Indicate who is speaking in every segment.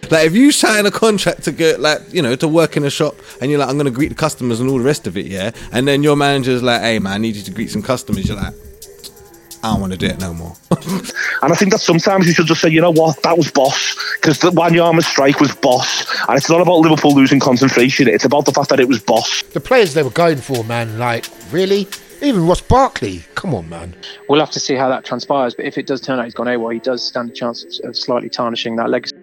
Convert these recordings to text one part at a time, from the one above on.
Speaker 1: Like, if you sign a contract to go, like, you know, to work in a shop, and you're like, I'm going to greet the customers and all the rest of it, yeah, and then your manager's like, hey man, I need you to greet some customers, you're like, I don't want to do it no more.
Speaker 2: And I think that sometimes you should just say, you know what, that was boss, because the Wanyama strike was boss, and it's not about Liverpool losing concentration, it's about the fact that it was boss.
Speaker 3: The players they were going for, man, like, really? Even Ross Barkley, come on, man.
Speaker 4: We'll have to see how that transpires, but if it does turn out he's gone AWOL, he does stand a chance of slightly tarnishing that legacy.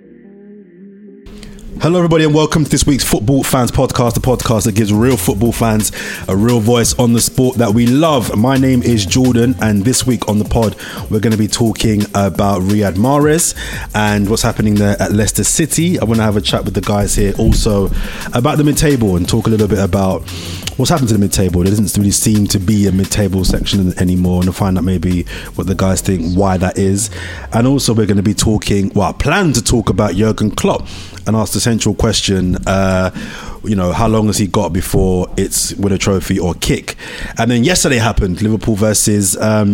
Speaker 5: Hello everybody and welcome to this week's Football Fans Podcast, the podcast that gives real football fans a real voice on the sport that we love. My name is Jordan, and this week on the pod we're going to be talking about Riyad Mahrez and what's happening there at Leicester City. I want to have a chat with the guys here also about the mid-table and talk a little bit about what's happened to the mid-table. There doesn't really seem to be a mid-table section anymore, and to find out maybe what the guys think, why that is. And also we're going to be talking, well, I plan to talk about Jurgen Klopp and ask the central question, you know, how long has he got before it's win a trophy or kick? And then yesterday happened, Liverpool versus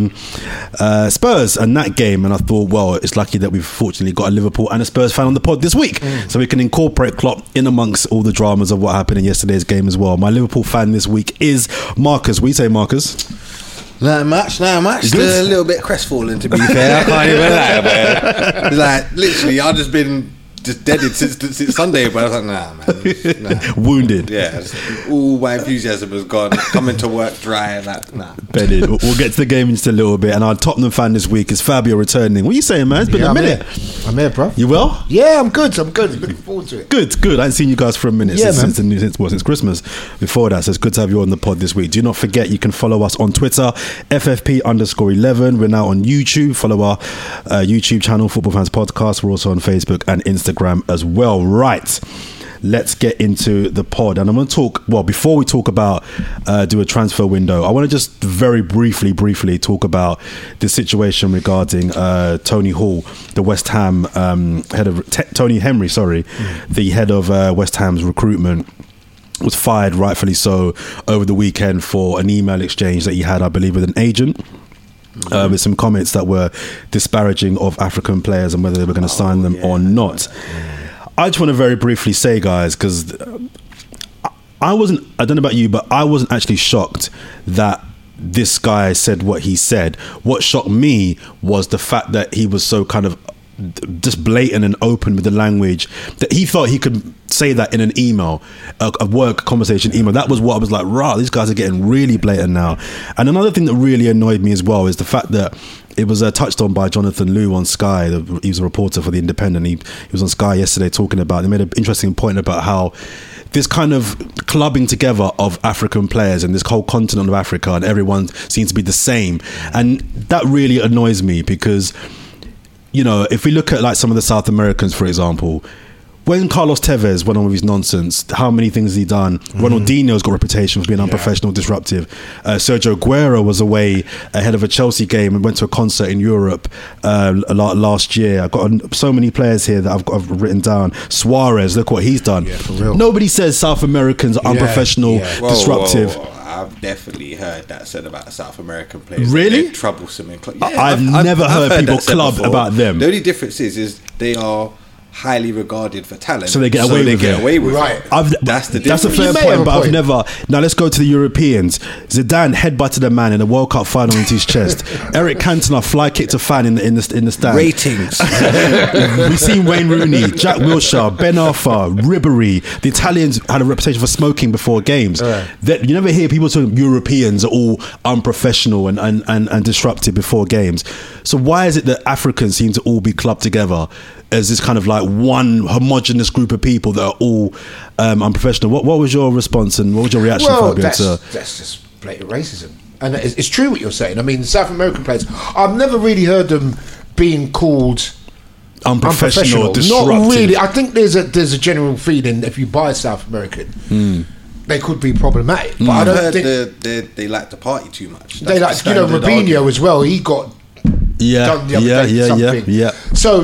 Speaker 5: Spurs, and that game, and I thought, well, it's lucky that we've fortunately got a Liverpool and a Spurs fan on the pod this week, so we can incorporate Klopp in amongst all the dramas of what happened in yesterday's game as well. My Liverpool fan this week is Marcus. What do you say, Marcus?
Speaker 1: Not much. A little bit crestfallen, to be fair. I can't even lie, man. Like, literally, I've just been deaded since Sunday, but I was like, nah, man.
Speaker 5: Wounded.
Speaker 1: Yeah, all my enthusiasm was gone. Coming to work dry, like, nah.
Speaker 5: Bedded. We'll get to the game in just a little bit. And our Tottenham fan this week is Fabio returning. What are you saying, man? It's been a minute.
Speaker 3: I'm here, bro.
Speaker 5: You well?
Speaker 3: Yeah, I'm good. Looking forward to it.
Speaker 5: Good. I haven't seen you guys for a minute since Christmas. Before that, so it's good to have you on the pod this week. Do not forget, you can follow us on Twitter, FFP_11. We're now on YouTube. Follow our YouTube channel, Football Fans Podcast. We're also on Facebook and Instagram as well. Right, let's get into the pod, and I'm going to talk, well, before we talk about do a transfer window, I want to just very briefly talk about the situation regarding Tony Hall, the West Ham head of Tony Henry, the head of West Ham's recruitment, was fired, rightfully so, over the weekend for an email exchange that he had, I believe, with an agent. With some comments that were disparaging of African players and whether they were going to sign them or not. I just want to very briefly say, guys, because I don't know about you, but I wasn't actually shocked that this guy said what he said. What shocked me was the fact that he was so kind of just blatant and open with the language, that he thought he could say that in an email, a work conversation email. That was what I was like, rah, these guys are getting really blatant now. And another thing that really annoyed me as well is the fact that it was touched on by Jonathan Liew on Sky. He was a reporter for The Independent. He was on Sky yesterday talking about, they made an interesting point about how this kind of clubbing together of African players and this whole continent of Africa, and everyone seems to be the same. And that really annoys me because, you know, if we look at like some of the South Americans, for example, when Carlos Tevez went on with his nonsense, how many things has he done? Ronaldinho's got a reputation for being unprofessional, disruptive. Sergio Aguero was away ahead of a Chelsea game and went to a concert in Europe last year. I've got so many players here that I've written down. Suarez, look what he's done.
Speaker 3: Yeah, for real.
Speaker 5: Nobody says South Americans are unprofessional, disruptive.
Speaker 1: Whoa. I've definitely heard that said about South American players.
Speaker 5: Really?
Speaker 1: They're troublesome in club.
Speaker 5: Yeah, I've never heard people club about them.
Speaker 1: The only difference is they are highly regarded for talent,
Speaker 5: so they get away with
Speaker 3: Right.
Speaker 5: it. That's the
Speaker 1: difference.
Speaker 5: That's a fair point, but I've never. Now let's go to the Europeans. Zidane headbutted a man in a World Cup final into his chest. Eric Cantona fly kicked a fan in the stand.
Speaker 1: Ratings.
Speaker 5: We've seen Wayne Rooney, Jack Wilshere, Ben Arfa, Ribéry. The Italians had a reputation for smoking before games. You never hear people saying Europeans are all unprofessional and disruptive before games. So why is it that Africans seem to all be clubbed together as this kind of like one homogenous group of people that are all unprofessional? What was your response and what was your reaction, Fabio?
Speaker 3: That's just blatant racism. And it's true what you're saying. I mean, South American players, I've never really heard them being called
Speaker 5: unprofessional, disruptive.
Speaker 3: Not really. I think there's a general feeling if you buy South American, they could be problematic. But I don't think
Speaker 1: they like to party too much.
Speaker 3: They like, you know, Robinho as well. He got done the other day something. So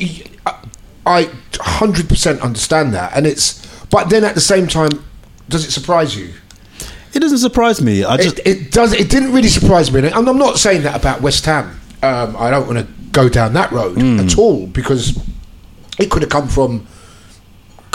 Speaker 3: I 100% understand that, but then at the same time, does it surprise you?
Speaker 5: It doesn't surprise me.
Speaker 3: It does. It didn't really surprise me, and I'm not saying that about West Ham. I don't want to go down that road at all, because it could have come from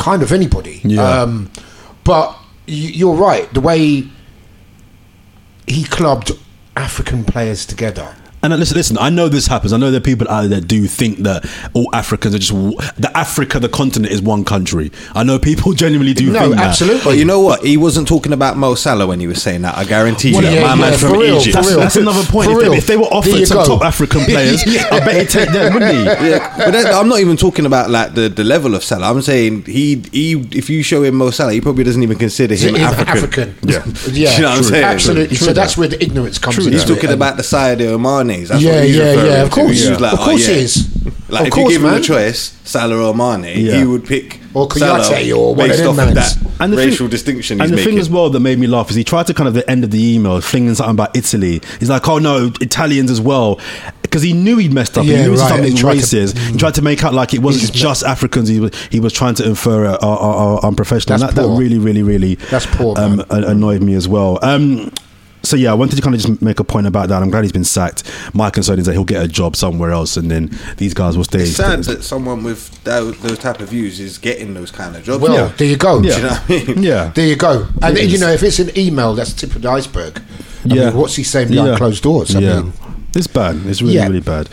Speaker 3: kind of anybody.
Speaker 5: Yeah.
Speaker 3: But you're right. The way he clubbed African players together.
Speaker 5: And listen, I know this happens. I know there are people out there that do think that all Africans are just... the continent is one country. I know people genuinely do think that.
Speaker 3: No, absolutely.
Speaker 1: But you know what? He wasn't talking about Mo Salah when he was saying that. I guarantee you.
Speaker 3: Yeah,
Speaker 1: My man from Egypt.
Speaker 5: That's another point. If they were offered some top African players, I bet he'd take them, wouldn't he?
Speaker 1: Yeah, but I'm not even talking about like the level of Salah. I'm saying he if you show him Mo Salah, he probably doesn't even consider him African.
Speaker 3: Yeah.
Speaker 1: You know what I'm saying?
Speaker 3: Absolutely. So that's where the ignorance comes in.
Speaker 1: He's talking about the Sadio Mane's. That's
Speaker 3: Yeah,
Speaker 1: what he's referring to.
Speaker 3: of course.
Speaker 1: Like,
Speaker 3: Of course he is.
Speaker 1: Like, if you give him a choice, Salah or Mane, he would pick
Speaker 3: or Kouyaté or one
Speaker 1: based
Speaker 3: of
Speaker 1: off
Speaker 3: them
Speaker 1: of that
Speaker 5: and
Speaker 1: racial distinction he's
Speaker 5: making. And the
Speaker 1: making.
Speaker 5: thing as well that made me laugh is he tried to kind of at the end of the email flinging something about Italy. He's like, oh no, Italians as well. Because he knew he'd messed up. He knew something racist. He tried to make out like it wasn't just Africans. He was trying to infer are unprofessional. That really, really, really
Speaker 3: that's poor,
Speaker 5: annoyed me as well. So yeah, I wanted to kind of just make a point about that. I'm glad he's been sacked. My concern is that he'll get a job somewhere else, and then these guys will stay.
Speaker 1: It's sad that someone with those type of views is getting those kind of jobs.
Speaker 3: Well, there you go.
Speaker 1: Do you know what I mean?
Speaker 5: Yeah,
Speaker 3: there you go. And you know, if it's an email, that's the tip of the iceberg. I mean, what's he saying behind closed doors? I mean,
Speaker 5: it's bad. It's really, really bad.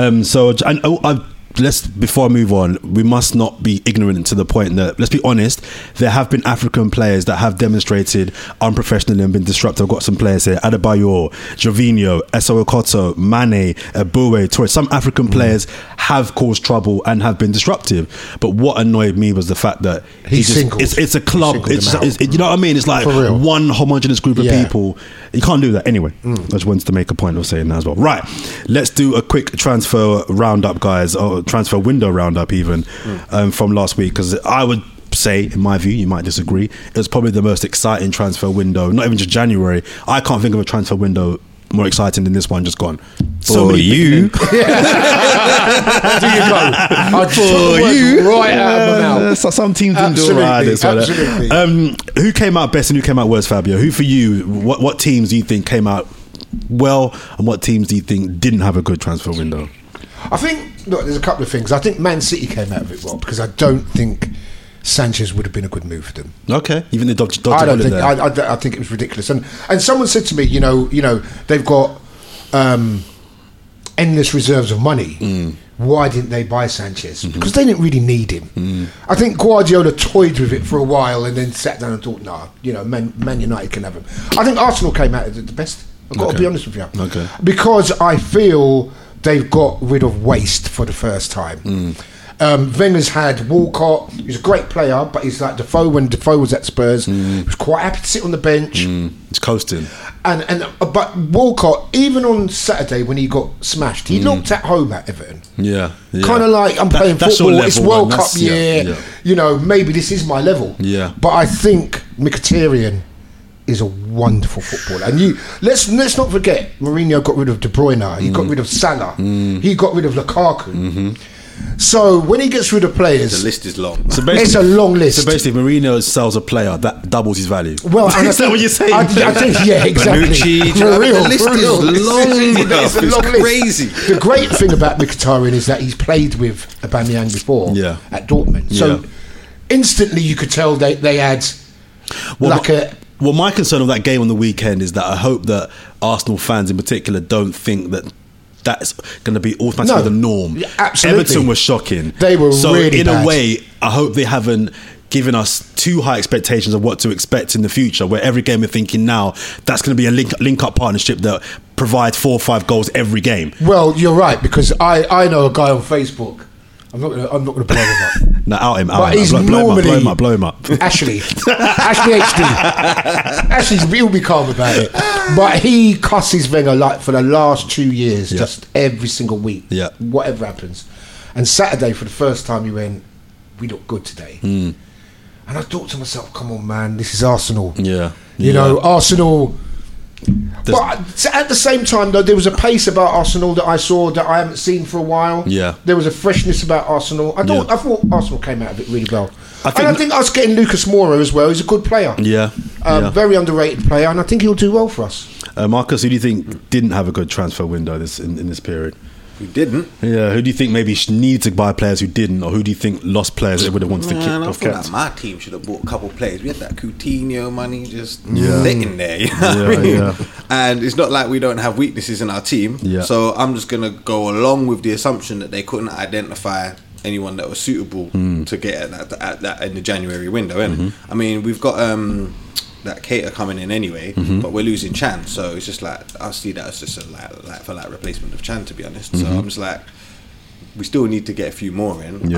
Speaker 5: Before I move on, we must not be ignorant to the point that, let's be honest, there have been African players that have demonstrated unprofessionally and been disruptive. I've got some players here: Adebayor, Jorginho, Eso Okoto, Mane, Eboué, Torres. Some African players have caused trouble and have been disruptive. But what annoyed me was the fact that it's a club. You know what I mean? It's like one homogenous group of people. You can't do that anyway. I just wanted to make a point of saying that as well. Right, let's do a quick transfer roundup, guys. Transfer window roundup even from last week, because I would say, in my view, you might disagree, it was probably the most exciting transfer window, not even just January. I can't think of a transfer window more exciting than this one just gone.
Speaker 1: For you.
Speaker 3: There you go. For you. Right out of my mouth.
Speaker 5: Some teams didn't do all right. Absolutely. Who came out best and who came out worse, Fabio? Who for you, what teams do you think came out well, and what teams do you think didn't have a good transfer window?
Speaker 3: I think, look, there's a couple of things. I think Man City came out of it well, because I don't think Sanchez would have been a good move for them.
Speaker 5: Okay, even the dodgy
Speaker 3: I think it was ridiculous. And someone said to me, you know, they've got endless reserves of money. Why didn't they buy Sanchez? Because they didn't really need him. I think Guardiola toyed with it for a while and then sat down and thought, nah, you know, Man United can have him. I think Arsenal came out the best. I've got to be honest with you.
Speaker 5: Okay.
Speaker 3: Because I feel they've got rid of waste for the first time. Wenger's had Walcott. He's a great player, but he's like Defoe. When Defoe was at Spurs, he was quite happy to sit on the bench.
Speaker 5: He's coasting.
Speaker 3: But Walcott, even on Saturday when he got smashed, he looked at home at Everton.
Speaker 5: Yeah.
Speaker 3: Kind of like, I'm playing football. It's World Cup year. You know, maybe this is my level.
Speaker 5: Yeah.
Speaker 3: But I think Mkhitaryan is a wonderful footballer, and let's not forget, Mourinho got rid of De Bruyne, he got rid of Salah, he got rid of Lukaku. So when he gets rid of players,
Speaker 1: the list is long.
Speaker 3: It's a long list.
Speaker 5: So basically, Mourinho sells a player that doubles his value.
Speaker 3: Well,
Speaker 5: is that what you're saying?
Speaker 3: I think, yeah, exactly.
Speaker 1: The list is long. It's crazy.
Speaker 3: The great thing about Mkhitaryan is that he's played with Aubameyang before at Dortmund, so instantly you could tell they had
Speaker 5: Well, my concern of that game on the weekend is that I hope that Arsenal fans in particular don't think that that's going to be automatically the norm.
Speaker 3: Absolutely.
Speaker 5: Everton was shocking.
Speaker 3: They were really
Speaker 5: in
Speaker 3: bad.
Speaker 5: a way, I hope they haven't given us too high expectations of what to expect in the future, where every game we're thinking now that's going to be a link-up partnership that provides 4 or 5 goals every game.
Speaker 3: Well, you're right, because I know a guy on Facebook. I'm not gonna blow him up.
Speaker 5: No, out him.
Speaker 3: But he's
Speaker 5: blow him up.
Speaker 3: Ashley HD. He'll be calm about it. But he cusses Wenger like for the last 2 years, just every single week.
Speaker 5: Yeah.
Speaker 3: Whatever happens. And Saturday, for the first time, he went, "We look good today." And I thought to myself, "Come on, man, this is Arsenal."
Speaker 5: Yeah.
Speaker 3: You know, Arsenal. But at the same time, though, there was a pace about Arsenal that I saw that I haven't seen for a while.
Speaker 5: Yeah,
Speaker 3: there was a freshness about Arsenal. I thought Arsenal came out of it really well. I think us getting Lucas Moura as well. He's a good player. Very underrated player, and I think he'll do well for us.
Speaker 5: Marcus, who do you think didn't have a good transfer window in this period?
Speaker 1: Who didn't?
Speaker 5: Yeah, who do you think maybe need to buy players who didn't, or who do you think lost players that would have wanted to kick
Speaker 1: I
Speaker 5: off?
Speaker 1: feel like my team should have bought a couple of players. We had that Coutinho money just sitting there, you know what I mean? And it's not like we don't have weaknesses in our team. So I'm just gonna go along with the assumption that they couldn't identify anyone that was suitable to get at that in the January window. And I mean, we've got that Keita coming in anyway, but we're losing Chan, so it's just like I see that as just a like replacement of Chan, to be honest. So I'm just like, we still need to get a few more in.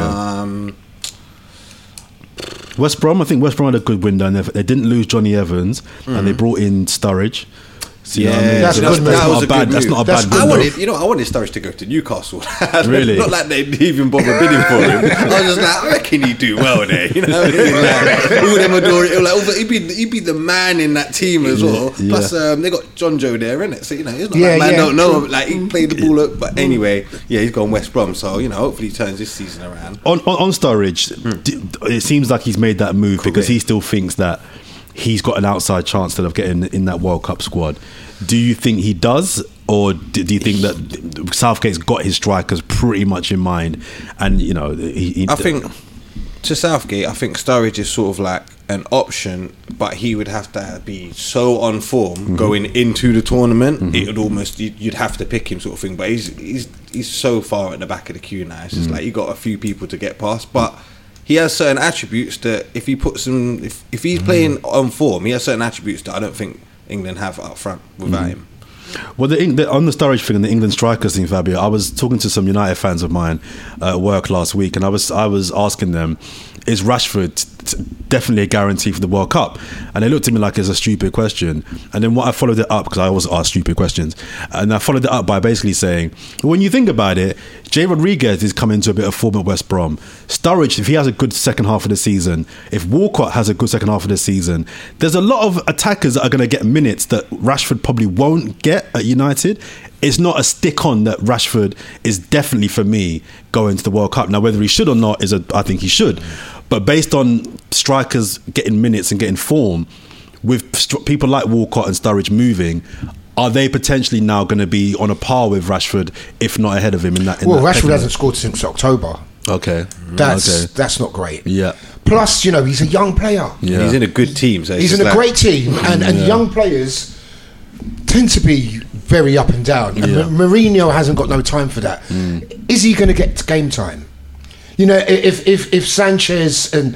Speaker 5: West Brom, I think West Brom had a good window, and they didn't lose Johnny Evans, and they brought in Sturridge. So,
Speaker 1: yeah,
Speaker 5: you know what I mean?
Speaker 3: that's
Speaker 5: not a bad. That's not a bad.
Speaker 1: I wanted Sturridge to go to Newcastle.
Speaker 5: Really?
Speaker 1: Not like they didn't even bother bidding for him. I was just like, I reckon he'd do well there. You know, what I mean? Like, all them adore it. Like, he'd be the man in that team as well. Plus, they got John Joe there, innit? So you know, it's not like man don't know. Like he played the ball up, but anyway, he's gone West Brom. So you know, hopefully he turns this season around.
Speaker 5: On Sturridge, it seems like he's made that move because he still thinks that he's got an outside chance of getting in that World Cup squad. Do you think he does, or do you think that Southgate's got his strikers pretty much in mind? And you know,
Speaker 1: I think to Southgate, I think Sturridge is sort of like an option, but he would have to be so on form going into the tournament. It would almost you'd have to pick him, sort of thing. But he's so far at the back of the queue now. It's just like you got a few people to get past, but he has certain attributes that if he puts them, if he's playing on form, he has certain attributes that I don't think England have up front without him.
Speaker 5: Well, on the Sturridge thing and the England strikers thing, Fabio, I was talking to some United fans of mine at work last week, and I was asking them, is Rashford definitely a guarantee for the World Cup? And they looked at me like it's a stupid question. And then what I followed it up, because I always ask stupid questions, and I followed it up by basically saying, when you think about it, Jay Rodriguez is coming to a bit of form at West Brom. Sturridge, if he has a good second half of the season, if Walcott has a good second half of the season, there's a lot of attackers that are going to get minutes that Rashford probably won't get at United. It's not a stick on that Rashford is definitely, for me, going to the World Cup. Now, whether he should or not I think he should. But based on strikers getting minutes and getting form, with people like Walcott and Sturridge moving, are they potentially now going to be on a par with Rashford, if not ahead of him in that?
Speaker 3: Rashford hasn't scored since October.
Speaker 5: Okay,
Speaker 3: that's not great.
Speaker 5: Yeah.
Speaker 3: Plus, you know, he's a young player.
Speaker 1: Yeah. He's in a good team. So
Speaker 3: he's in a great team, and young players tend to be very up and down. And Mourinho hasn't got no time for that. Is he going to get game time? You know, if Sanchez and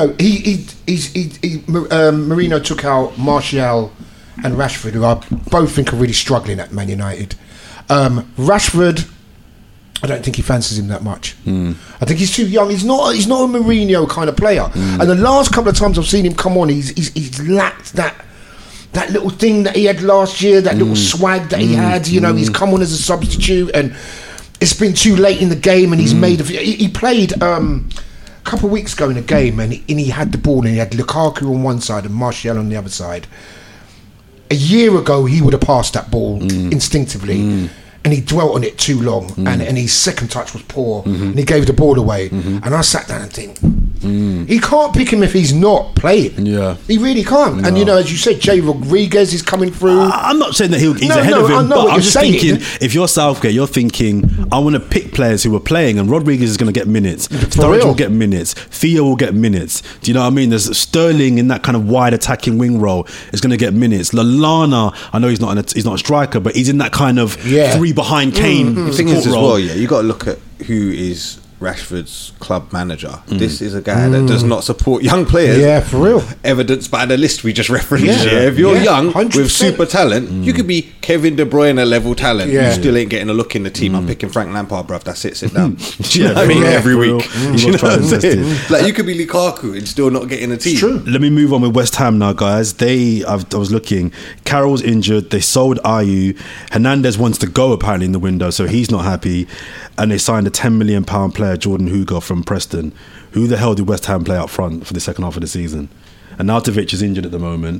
Speaker 3: Mourinho took out Martial and Rashford, who I both think are really struggling at Man United. Rashford, I don't think he fancies him that much. I think he's too young. He's not a Mourinho kind of player. And the last couple of times I've seen him come on, he's lacked that little thing that he had last year, that little swag that he had. You know, he's come on as a substitute, and it's been too late in the game, and he's made he played a couple of weeks ago in a game, and he had the ball, and he had Lukaku on one side and Martial on the other side. A year ago, he would have passed that ball instinctively, and he dwelt on it too long, and his second touch was poor, and he gave the ball away. And I sat down and think, he can't pick him if he's not playing. Yeah, he really can't. No. And you know, as you said, Jay Rodriguez is coming through.
Speaker 5: I'm not saying that he's ahead of him, but I'm just thinking, if you're Southgate, you're thinking, I want to pick players who are playing, and Rodriguez is going to get minutes. Sturridge will get minutes. Theo will get minutes. Do you know what I mean? There's Sterling in that kind of wide attacking wing role is going to get minutes. Lallana, I know he's not a striker, but he's in that kind of three behind Kane.
Speaker 1: The thing is as well, you got to look at who is Rashford's club manager. This is a guy that does not support young players.
Speaker 3: Yeah, for real.
Speaker 1: Evidenced by the list we just referenced. If you're young 100%. With super talent, you could be Kevin De Bruyne level talent. You still ain't getting a look in the team. I'm picking Frank Lampard, bruv. That's it. Sit down. Every week. You know what I'm saying? Like, you could be Lukaku and still not getting a team.
Speaker 3: It's true.
Speaker 5: Let me move on with West Ham now, guys. I was looking. Carroll's injured. They sold Ayew. Hernandez wants to go apparently in the window, so he's not happy. And they signed a £10 million player, Jordan Hugo from Preston. Who the hell did West Ham play up front for the second half of the season? And Arnautovic is injured at the moment.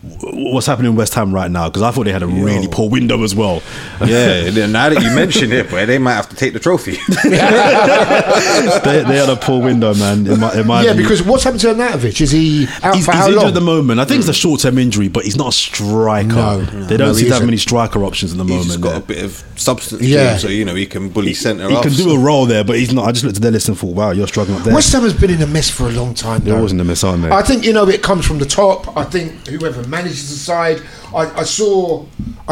Speaker 5: what's happening in West Ham right now? Because I thought they had a really poor window as well.
Speaker 1: Yeah, now that you mention it, boy, they might have to take the trophy.
Speaker 5: they had a poor window, man.
Speaker 3: Because what's happened to Arnautovic? Is he out for how long?
Speaker 5: He's injured at the moment. I think it's a short-term injury, but he's not a striker.
Speaker 3: No,
Speaker 5: they don't seem to have many striker options at the moment.
Speaker 1: He's just got a bit of substance to him, so he can bully centre off.
Speaker 5: He can do a role there, but he's not. I just looked at their list and thought, wow, you're struggling up there.
Speaker 3: West Ham has been in a mess for a long time.
Speaker 5: There wasn't a mess, aren't they?
Speaker 3: I think it comes from the top. I think whoever manages the side. I saw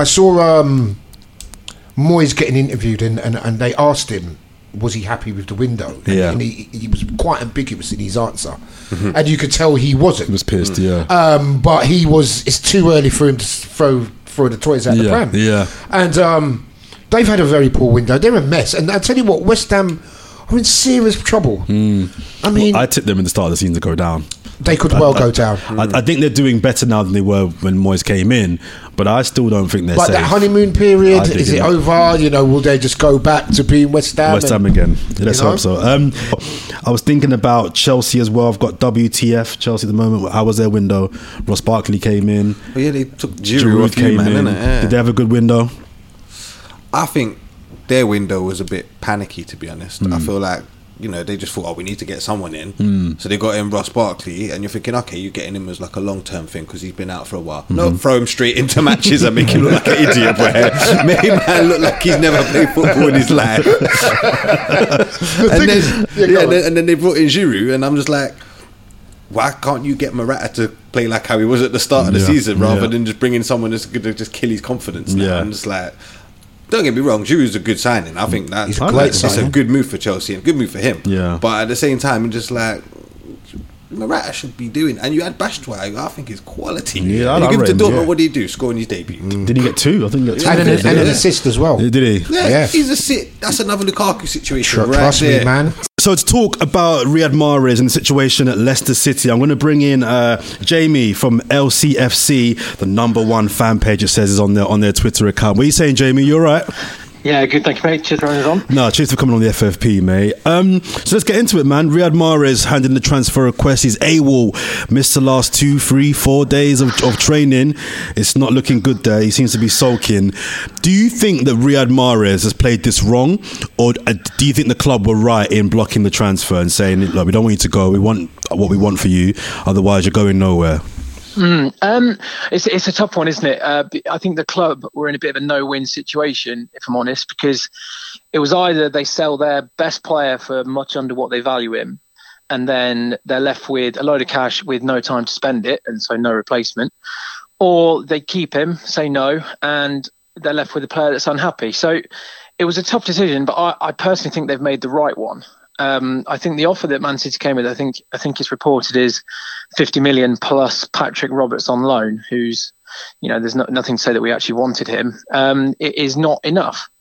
Speaker 3: Moyes getting interviewed, and they asked him, was he happy with the window? And he was quite ambiguous in his answer, and you could tell he wasn't.
Speaker 5: He was pissed,
Speaker 3: but it's too early for him to throw the toys out the pram. And they've had a very poor window. They're a mess, and I tell you what, West Ham are in serious trouble. I mean,
Speaker 5: I tipped them in the start of the season to go down.
Speaker 3: They could go down.
Speaker 5: I think they're doing better now than they were when Moyes came in, but I still don't think they're safe.
Speaker 3: That honeymoon period, is it over? Will they just go back to being West Ham?
Speaker 5: West Ham again. Let's hope so. I was thinking about Chelsea as well. I've got WTF Chelsea at the moment. How was their window? Ross Barkley came in.
Speaker 1: Oh, yeah, they took Giroud came in. Yeah.
Speaker 5: Did they have a good window?
Speaker 1: I think their window was a bit panicky, to be honest. I feel like they just thought, we need to get someone in. So they got in Ross Barkley, and you're thinking, okay, you're getting him as like a long-term thing because he's been out for a while. No, throw him straight into matches and make him look like an idiot, boy. Make him look like he's never played football in his life. And then they brought in Giroud, and I'm just like, why can't you get Morata to play like how he was at the start of the season rather than just bring in someone that's going to just kill his confidence now? I'm just like... Don't get me wrong, Giroud's a good signing. I think that's it's a good move for Chelsea and a good move for him.
Speaker 5: Yeah.
Speaker 1: But at the same time, I'm just like, Morata should be doing. And you had Batshuayi, I think is quality.
Speaker 5: Yeah,
Speaker 1: and you give him to Dortmund, what did he do? Score in his debut.
Speaker 5: Did he get 2? I think he got 2.
Speaker 3: And an assist as well.
Speaker 5: Did he?
Speaker 1: Yeah. He's a sit. That's another Lukaku situation.
Speaker 3: Trust me, man.
Speaker 5: So to talk about Riyad Mahrez and the situation at Leicester City, I'm going to bring in Jamie from LCFC, the #1 fan page. It says is on their Twitter account. What are you saying, Jamie? You all right?
Speaker 4: Yeah, good. Thank you, mate. Cheers for having us on.
Speaker 5: No, cheers for coming on the FFP, mate. So let's get into it, man. Riyad Mahrez handed in the transfer request. He's AWOL. Missed the last 2, 3, 4 days of training. It's not looking good there. He seems to be sulking. Do you think that Riyad Mahrez has played this wrong? Or do you think the club were right in blocking the transfer and saying, look, we don't want you to go. We want what we want for you. Otherwise, you're going nowhere.
Speaker 4: It's a tough one, isn't it? I think the club were in a bit of a no-win situation, if I'm honest, because it was either they sell their best player for much under what they value him, and then they're left with a load of cash with no time to spend it, and so no replacement, or they keep him, say no, and they're left with a player that's unhappy. So it was a tough decision, but I personally think they've made the right one. I think the offer that Man City came with, I think it's reported is 50 million plus Patrick Roberts on loan, who's, there's nothing to say that we actually wanted him. It is not enough.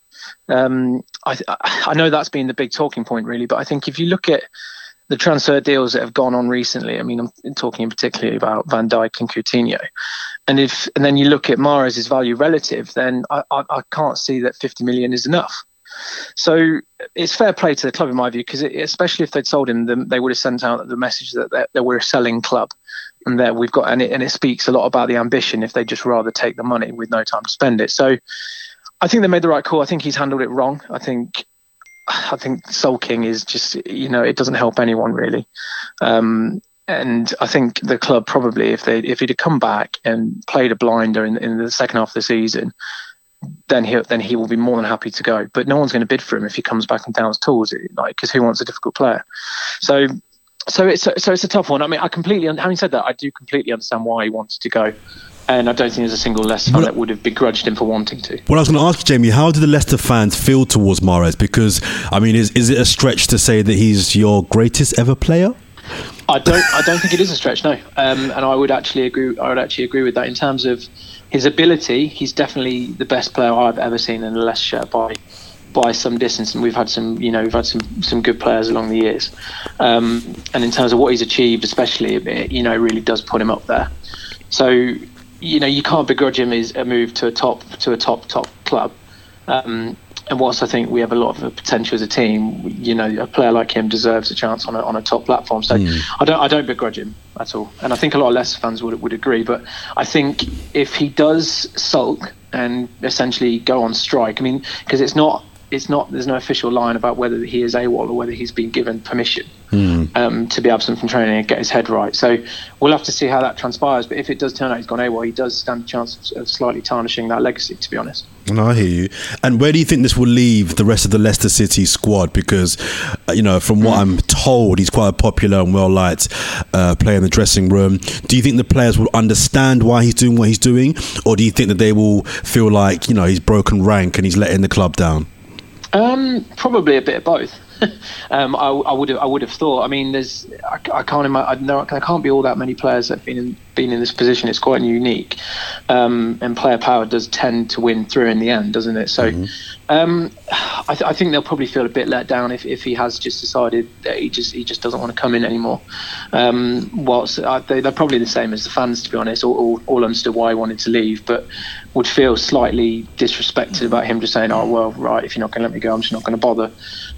Speaker 4: I know that's been the big talking point, really, but I think if you look at the transfer deals that have gone on recently, I mean, I'm talking particularly about Van Dijk and Coutinho, and then you look at Mahrez's value relative, then I can't see that 50 million is enough. So it's fair play to the club in my view, because especially if they'd sold him, they would have sent out the message that we're a selling club, and that we've got, and it speaks a lot about the ambition if they just rather take the money with no time to spend it. So I think they made the right call. I think he's handled it wrong. I think sulking is just, it doesn't help anyone really. And I think the club probably, if he'd have come back and played a blinder in the second half of the season, then he will be more than happy to go. But no one's going to bid for him if he comes back and down his tools, because who wants a difficult player? So it's a tough one. I mean, having said that, I do completely understand why he wanted to go. And I don't think there's a single Leicester fan that would have begrudged him for wanting to.
Speaker 5: Well, I was going to ask you, Jamie, how do the Leicester fans feel towards Mahrez? Because, I mean, is it a stretch to say that he's your greatest ever player?
Speaker 4: I don't think it is a stretch, no. And I would actually agree with that in terms of his ability. He's definitely the best player I've ever seen in a Leicester shirt by some distance, and we've had some good players along the years. And in terms of what he's achieved, especially, it really does put him up there. So, you can't begrudge him a move to a top club. whilst I think we have a lot of potential as a team, you know, a player like him deserves a chance on a top platform. So I don't begrudge him at all, and I think a lot of Leicester fans would agree. But I think if he does sulk and essentially go on strike, I mean, because there's no official line about whether he is AWOL or whether he's been given permission to be absent from training and get his head right. So we'll have to see how that transpires. But if it does turn out he's gone AWOL, he does stand a chance of slightly tarnishing that legacy, to be honest.
Speaker 5: No, I hear you. And where do you think this will leave the rest of the Leicester City squad? Because, you know, from what I'm told, he's quite a popular and well-liked player in the dressing room. Do you think the players will understand why he's doing what he's doing? Or do you think that they will feel like, you know, he's broken rank and he's letting the club down?
Speaker 4: Probably a bit of both. I would have thought. I mean, I can't imagine. There can't be all that many players that have been in this position. It's quite unique, and player power does tend to win through in the end, doesn't it? So, I think they'll probably feel a bit let down if he has just decided that he just doesn't want to come in anymore. Whilst they're probably the same as the fans, to be honest. All understood why he wanted to leave, but would feel slightly disrespected about him just saying, "Oh well, right. If you're not going to let me go, I'm just not going to bother."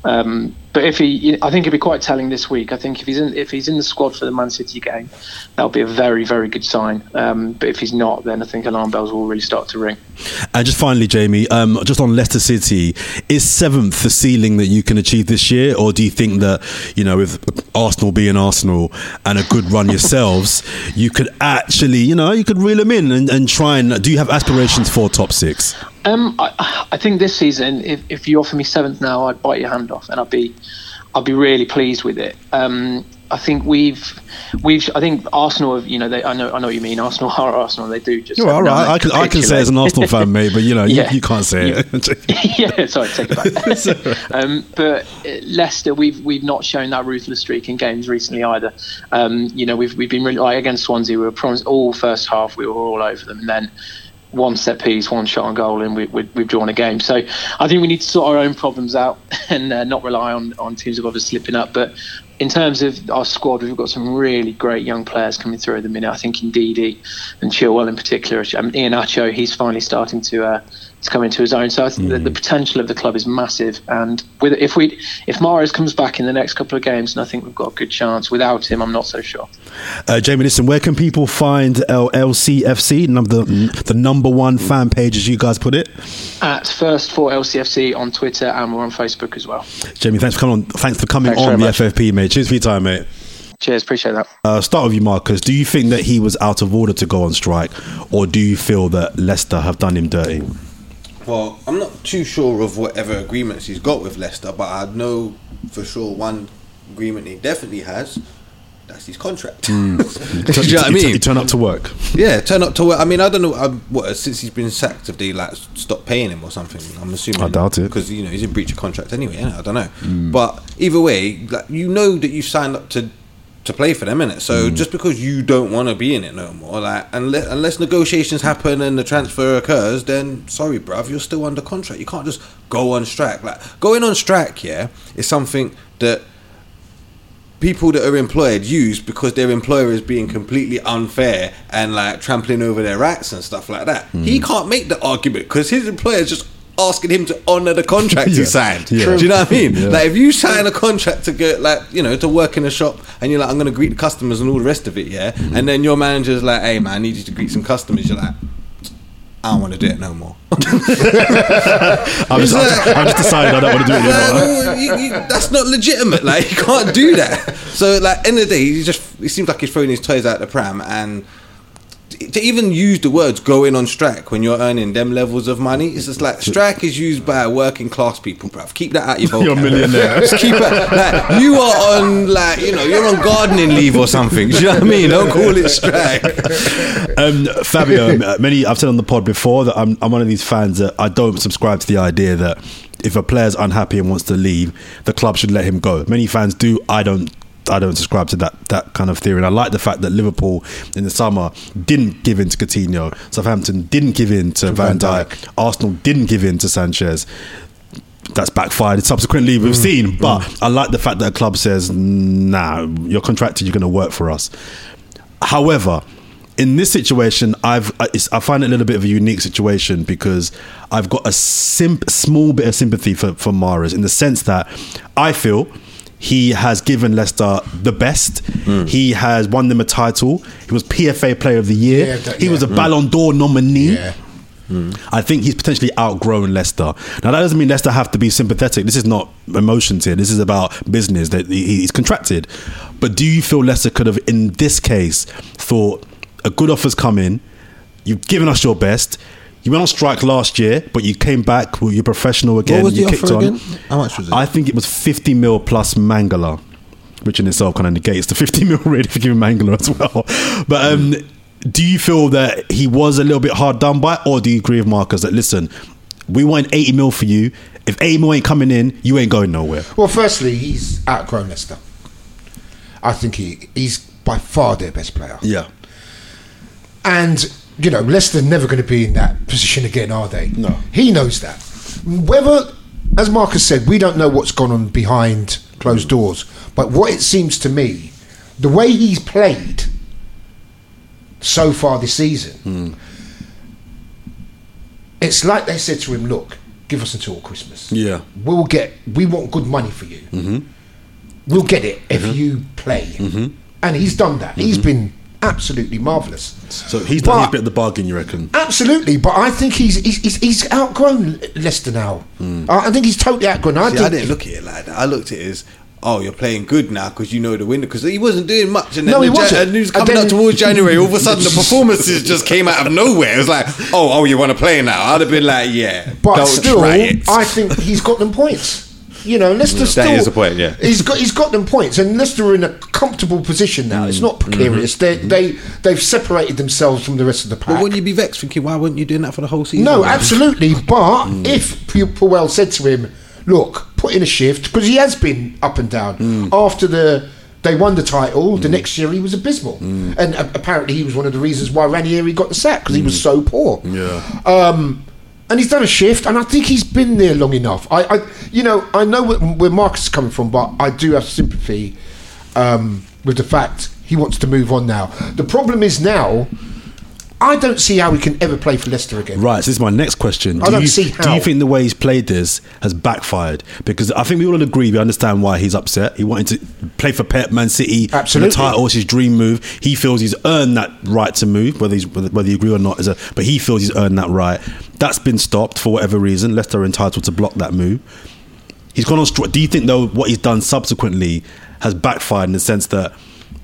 Speaker 4: But I think it'd be quite telling this week. I think if he's in the squad for the Man City game, that'll be a very, very good sign. But if he's not, then I think alarm bells will really start to ring.
Speaker 5: And just finally, Jamie, just on Leicester City, is 7th the ceiling that you can achieve this year, or do you think that, you know, with Arsenal being Arsenal and a good run yourselves, you could actually, you know, you could reel them in and try and? Do you have aspirations for top 6?
Speaker 4: I think this season, if you offer me 7th now, I'd bite your hand off, and I'd be really pleased with it. I think I think Arsenal have, you know, I know what you mean. Arsenal are Arsenal. They do just.
Speaker 5: Oh, all right. I can say as an Arsenal fan, mate, but you know, you can't say
Speaker 4: it. Yeah, sorry, take it back. But Leicester, we've not shown that ruthless streak in games recently either. You know, we've been really, like against Swansea. We were promised all first half. We were all over them, and then one set piece, one shot on goal, and we've drawn a game. So I think we need to sort our own problems out and not rely on teams of others slipping up. But in terms of our squad, we've got some really great young players coming through at the minute. I think Ndidi and Chilwell in particular. Iheanacho, he's finally starting to come into his own. So I think that the potential of the club is massive. And if Mahrez comes back in the next couple of games, then I think we've got a good chance. Without him, I'm not so sure.
Speaker 5: Jamie, listen, where can people find LCFC, the number one fan page, as you guys put it?
Speaker 4: At First for LCFC on Twitter, and we're on Facebook as well.
Speaker 5: Jamie, thanks for coming on the FFP, mate. Cheers for your time, mate.
Speaker 4: Cheers, appreciate that.
Speaker 5: Start with you, Marcus. Do you think that he was out of order to go on strike, or do you feel that Leicester have done him dirty?
Speaker 1: Well, I'm not too sure of whatever agreements he's got with Leicester, but I know for sure one agreement he definitely has. That's his contract. Do you know what I mean?
Speaker 5: You turn up to work.
Speaker 1: Yeah, turn up to work. I mean, I don't know since he's been sacked, have they like stopped paying him or something? I'm assuming.
Speaker 5: I doubt it,
Speaker 1: because you know he's in breach of contract anyway. I don't know, but either way, like, you know that you've signed up to play for them, innit? So just because you don't want to be in it no more, like unless negotiations happen and the transfer occurs, then sorry, bruv, you're still under contract. You can't just go on strike. Like going on strike, is something that people that are employed use because their employer is being completely unfair and like trampling over their rights and stuff like that. He can't make the argument because his employer is just asking him to honour the contract he signed. Do you know what I mean? Like if you sign a contract to go, like, you know, to work in a shop and you're like, I'm going to greet the customers and all the rest of it, and then your manager's like, hey man, I need you to greet some customers. You're like, I don't want to do it no more.
Speaker 5: I've just decided I don't want to do it anymore.
Speaker 1: That's not legitimate. Like you can't do that. So like end of the day, it seems like he's throwing his toys out the pram. And to even use the words going on strike when you're earning them levels of money, it's just like strike is used by working class people, bruv. Keep that out your vocab.
Speaker 5: You're a millionaire.
Speaker 1: Just keep it. Like you are on, like, you know, you're on gardening leave or something. Do you know what I mean? Don't call it strike.
Speaker 5: Fabio, I've said on the pod before that I'm one of these fans that I don't subscribe to the idea that if a player's unhappy and wants to leave, the club should let him go. Many fans do. I don't subscribe to that kind of theory. And I like the fact that Liverpool in the summer didn't give in to Coutinho, Southampton didn't give in to Van Dijk, Arsenal didn't give in to Sanchez. That's backfired subsequently, we've seen, but I like the fact that a club says, nah, you're contracted, you're going to work for us. However, in this situation, I find it a little bit of a unique situation because I've got a small bit of sympathy for Mahrez in the sense that I feel he has given Leicester the best. He has won them a title. He was PFA Player of the Year. He was a Ballon d'Or nominee. I think he's potentially outgrown Leicester. Now, that doesn't mean Leicester have to be sympathetic. This is not emotions here. This is about business. That he's contracted. But do you feel Leicester could have, in this case, thought a good offer's come in, you've given us your best, you went on strike last year, but you came back, you're professional again.
Speaker 1: What was
Speaker 5: you
Speaker 1: the
Speaker 5: kicked
Speaker 1: offer
Speaker 5: on.
Speaker 1: again? How much was it?
Speaker 5: I think it was 50 mil plus Mangala, which in itself kind of negates the 50 mil rate for giving Mangala as well. But do you feel that he was a little bit hard done by, or do you agree with Marcus that, listen, we want 80 mil for you. If 80 mil ain't coming in, you ain't going nowhere?
Speaker 3: Well, firstly, he's outgrown Leicester. I think he's by far their best player.
Speaker 5: Yeah.
Speaker 3: And, you know, Leicester never going to be in that position again, are they?
Speaker 5: No.
Speaker 3: He knows that. Whether, as Marcus said, we don't know what's gone on behind closed doors. But what it seems to me, the way he's played so far this season, it's like they said to him, look, give us until Christmas.
Speaker 5: Yeah.
Speaker 3: We want good money for you. We'll get it if you play. And he's done that. He's been absolutely marvellous.
Speaker 5: So he's done his bit of the bargain, you reckon?
Speaker 3: Absolutely, but I think he's outgrown Leicester now. I think he's totally outgrown.
Speaker 1: I didn't look at it like that. I looked at it as, you're playing good now because you know the window. Because he wasn't doing much, and then
Speaker 3: he wasn't.
Speaker 1: And he was coming up towards January. All of a sudden, the performances just came out of nowhere. It was like, you want to play now? I'd have been like, yeah,
Speaker 3: but
Speaker 1: don't
Speaker 3: still,
Speaker 1: try it.
Speaker 3: I think he's got them points. You know, Leicester still.
Speaker 1: That is the point. Yeah,
Speaker 3: he's got them points, and Leicester are in a comfortable position now. It's not precarious. They've separated themselves from the rest of the pack.
Speaker 1: But wouldn't you be vexed thinking, why weren't you doing that for the whole season?
Speaker 3: No, absolutely. But if Puel said to him, look, put in a shift, because he has been up and down. After they won the title, the next year he was abysmal. And apparently he was one of the reasons why Ranieri got the sack, because he was so poor.
Speaker 5: Yeah.
Speaker 3: And he's done a shift, and I think he's been there long enough. I know where Marcus is coming from, but I do have sympathy with the fact he wants to move on now. The problem is now, I don't see how he can ever play for Leicester again.
Speaker 5: Right, so this is my next question.
Speaker 3: I don't see how.
Speaker 5: Do you think the way he's played this has backfired? Because I think we all agree, we understand why he's upset. He wanted to play for Pep, Man City,
Speaker 3: absolutely.
Speaker 5: The title, it's his dream move. He feels he's earned that right to move, whether you agree or not, but he feels he's earned that right. That's been stopped for whatever reason. Leicester are entitled to block that move. He's gone on strike. Do you think, though, what he's done subsequently has backfired in the sense that,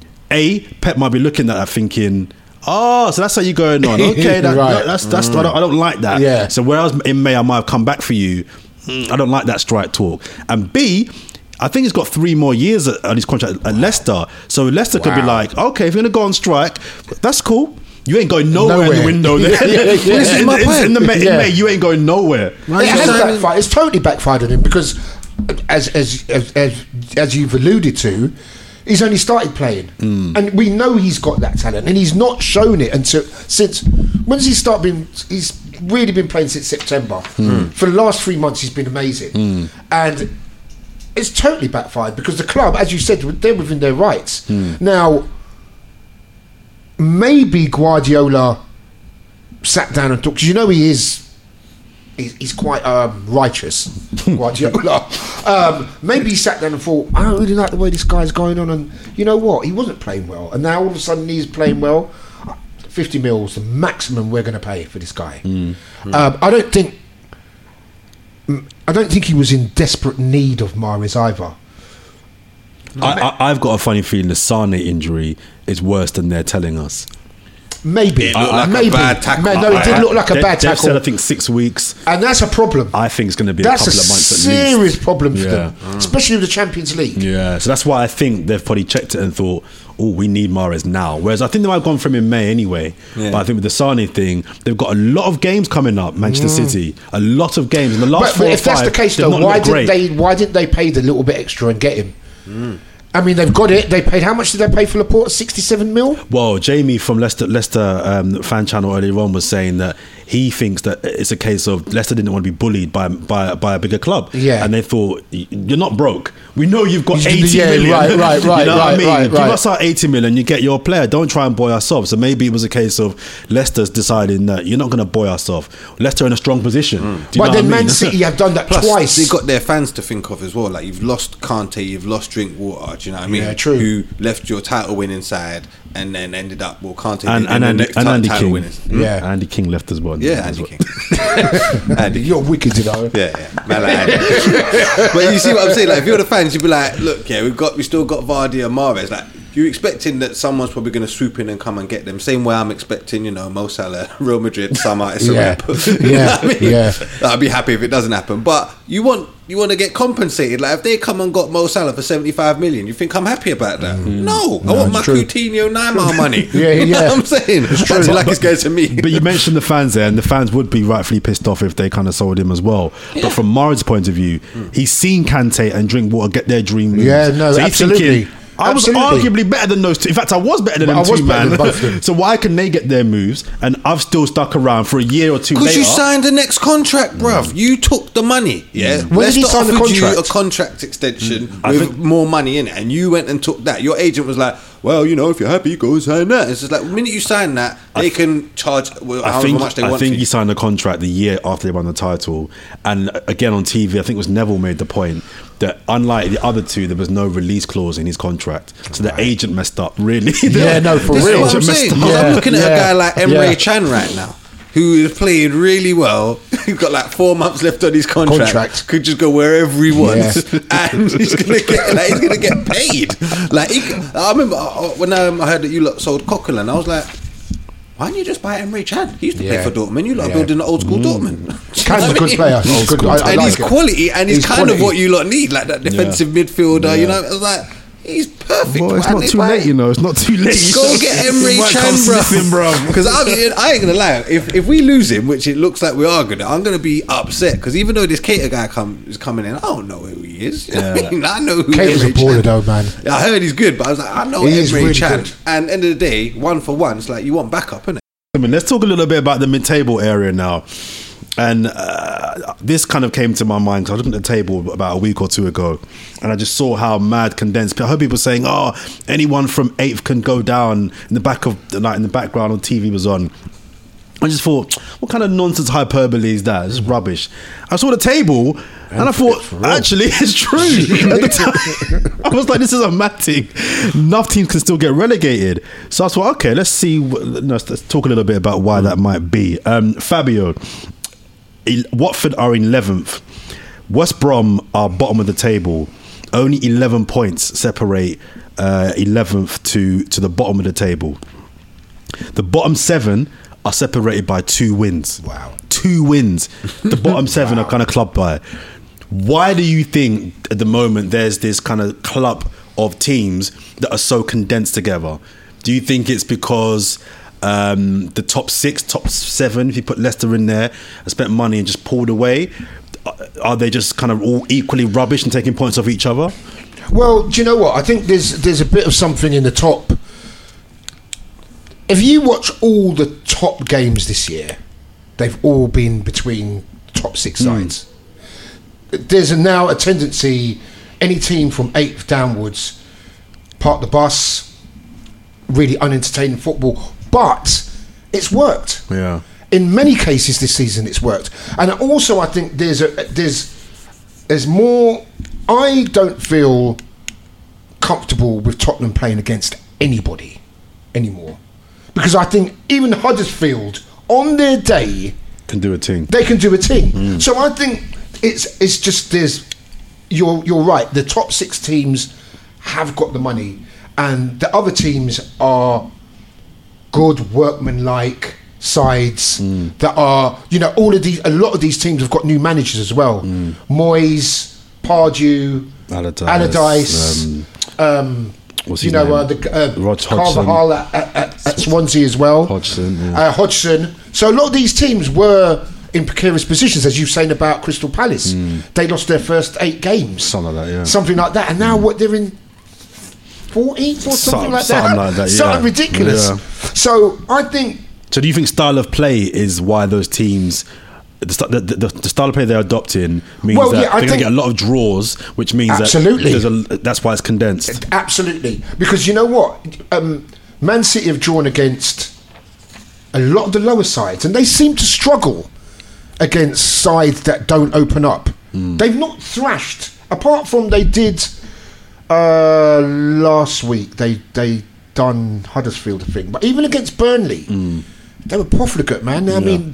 Speaker 5: Pep might be looking at that thinking, so that's how you're going on. Okay,
Speaker 3: right.
Speaker 5: that's I don't like that.
Speaker 3: Yeah.
Speaker 5: So whereas in May I might have come back for you, I don't like that strike talk. And B, I think he's got 3 more years on his contract at Leicester. So Leicester could be like, okay, if you're going to go on strike, that's cool. You ain't going nowhere in the window. This is my point. In May, you ain't going nowhere.
Speaker 3: It has backfired. It's totally backfired on him because, as you've alluded to, he's only started playing, and we know he's got that talent, and he's not shown it since. When does he start being? He's really been playing since September. For the last 3 months, he's been amazing, and it's totally backfired because the club, as you said, they're within their rights now. Maybe Guardiola sat down and talked, because you know he's quite righteous, Guardiola. Maybe he sat down and thought, I don't really like the way this guy's going on, and you know what, he wasn't playing well, and now all of a sudden he's playing well. 50 mil is the maximum we're going to pay for this guy. I don't think he was in desperate need of Mahrez either.
Speaker 5: I've got a funny feeling the Sane injury is worse than they're telling us.
Speaker 3: Maybe.
Speaker 1: It looked like a bad tackle.
Speaker 3: No, it did look like a bad tackle.
Speaker 5: They've said, I think, 6 weeks.
Speaker 3: And that's a problem.
Speaker 5: I think it's going to be a couple of months at least.
Speaker 3: That's a serious problem for them, especially with the Champions League.
Speaker 5: Yeah, so that's why I think they've probably checked it and thought, we need Mahrez now. Whereas I think they might have gone from him in May anyway. Yeah. But I think with the Sane thing, they've got a lot of games coming up, Manchester City. A lot of games. In the last 4 or 5,
Speaker 3: if that's the case, though, why didn't they pay the little bit extra and get him? I mean, they've got it. They paid. How much did they pay for Laporte? 67 mil.
Speaker 5: Well, Jamie from Leicester fan channel earlier on was saying that he thinks that it's a case of Leicester didn't want to be bullied by a bigger club.
Speaker 3: Yeah.
Speaker 5: And they thought, you're not broke. We know you've got 80 million.
Speaker 3: Right.
Speaker 5: You know what I mean?
Speaker 3: Right.
Speaker 5: Give us our 80 million, you get your player. Don't try and buy us off. So maybe it was a case of Leicester's deciding that you're not going to buy us off. Leicester in a strong position.
Speaker 3: But then Man City have done that twice.
Speaker 1: They've got their fans to think of as well. Like, you've lost Kante, you've lost Drinkwater, do you know what I mean?
Speaker 3: Yeah, true.
Speaker 1: Who left your title winning side and then ended up, Kante
Speaker 5: and Andy King.
Speaker 1: Winners.
Speaker 3: Yeah.
Speaker 5: Andy King left as well.
Speaker 1: Yeah, Andy King. Andy.
Speaker 3: You're wicked, you know.
Speaker 1: Yeah. Man, like Andy. But you see what I'm saying? Like, if you're the fans, you'd be like, look, yeah, we still got Vardy and Mahrez. Like, you're expecting that someone's probably going to swoop in and come and get them. Same way I'm expecting, Mo Salah, Real Madrid, summer, it's a wrap. I'd be happy if it doesn't happen. But you want to get compensated. Like, if they come and got Mo Salah for 75 million, you think I'm happy about that? No, I want my Coutinho Neymar money. You know what I'm saying? That's like it's going to me.
Speaker 5: But you mentioned the fans there, and the fans would be rightfully pissed off if they kind of sold him as well. Yeah. But from Mahrez's point of view, he's seen Kante and Drinkwater get their dream moves.
Speaker 3: Yeah, no,
Speaker 5: so
Speaker 3: absolutely.
Speaker 5: Thinking, I was arguably better than those two. In fact, I was better than them two, man. So why can they get their moves and I've still stuck around for a year or two later?
Speaker 1: Because you signed the next contract, bruv. You took the money. Yeah.
Speaker 3: When did he sign the contract?
Speaker 1: You a contract extension with more money in it, and you went and took that. Your agent was like, well, if you're happy, go sign that. It's just like, the minute you sign that, they can charge however much they want.
Speaker 5: I think he signed the contract the year after they won the title. And again, on TV, I think it was Neville made the point that unlike the other two, there was no release clause in his contract. So the agent messed up, really.
Speaker 3: For real.
Speaker 1: This is what I'm saying. I'm looking at a guy like Emre Can right now, who is playing really well. He's got like 4 months left on his contract. Could just go wherever he wants, and he's gonna get paid. Like, I remember when I heard that you lot sold Coquelin, I was like, why don't you just buy Emre Can? He used to play for Dortmund. You lot are building an old school Dortmund.
Speaker 3: Can's a good player.
Speaker 1: And he's quality, and he's kind of what you lot need, like that defensive midfielder. I was like, he's perfect.
Speaker 5: Well, it's not too late, It's not too late.
Speaker 1: Go get Emre Can, bro. Because I ain't gonna lie. If we lose him, which it looks like we are gonna, I'm gonna be upset. Because even though this Keita guy is coming in, I don't know who he is. I know who
Speaker 3: Keita's a baller, though, man.
Speaker 1: I heard he's good, but I was like, I know Emre Can. And end of the day, 1 for 1, it's like you want backup, innit?
Speaker 5: Let's talk a little bit about the mid-table area now. And this kind of came to my mind because I was looking at the table about a week or two ago, and I just saw how mad condensed. I heard people saying, anyone from 8th can go down. In the back of the night, in the background on TV was on. I just thought, what kind of nonsense hyperbole is that? It's rubbish. I saw the table and I thought, actually, it's true. At the time, I was like, this is a mad thing. Enough teams can still get relegated. So I thought, okay, let's see. Let's talk a little bit about why that might be. Fabio, Watford are in 11th. West Brom are bottom of the table. Only 11 points separate 11th to the bottom of the table. The bottom 7 are separated by 2 wins.
Speaker 3: Wow.
Speaker 5: 2 wins. The bottom 7 are kind of clubbed by. Why do you think at the moment there's this kind of club of teams that are so condensed together? Do you think it's because the top 6, top 7, if you put Leicester in there, have spent money and just pulled away? Are they just kind of all equally rubbish and taking points off each other?
Speaker 3: Well, do you know what? I think there's a bit of something in the top. If you watch all the top games this year, they've all been between top 6 sides. There's now a tendency, any team from 8th downwards, park the bus, really unentertaining football, but it's worked.
Speaker 5: Yeah.
Speaker 3: In many cases this season, it's worked. And also, I think there's more. I don't feel comfortable with Tottenham playing against anybody anymore. Because I think even Huddersfield, on their day,
Speaker 5: can do a team.
Speaker 3: They can do a team. So I think it's just you're right. The top 6 teams have got the money, and the other teams are good workmanlike sides that are, a lot of these teams have got new managers as well. Moyes, Pardew, Allardyce.
Speaker 5: What's his name?
Speaker 3: Carvajal at Swansea as well. Hodgson. So a lot of these teams were in precarious positions, as you've saying about Crystal Palace. They lost their first 8 games.
Speaker 5: Something
Speaker 3: like that. And now they're in 14th or something like that.
Speaker 5: Yeah.
Speaker 3: Something ridiculous. Yeah. So I think
Speaker 5: So do you think style of play is why those teams, the style of play they're adopting means that they're going to get a lot of draws, which means that that's why it's condensed?
Speaker 3: Absolutely. Because you know what? Man City have drawn against a lot of the lower sides, and they seem to struggle against sides that don't open up. They've not thrashed, apart from they did last week. They done Huddersfield, I think, but even against Burnley, they were profligate, man. I mean,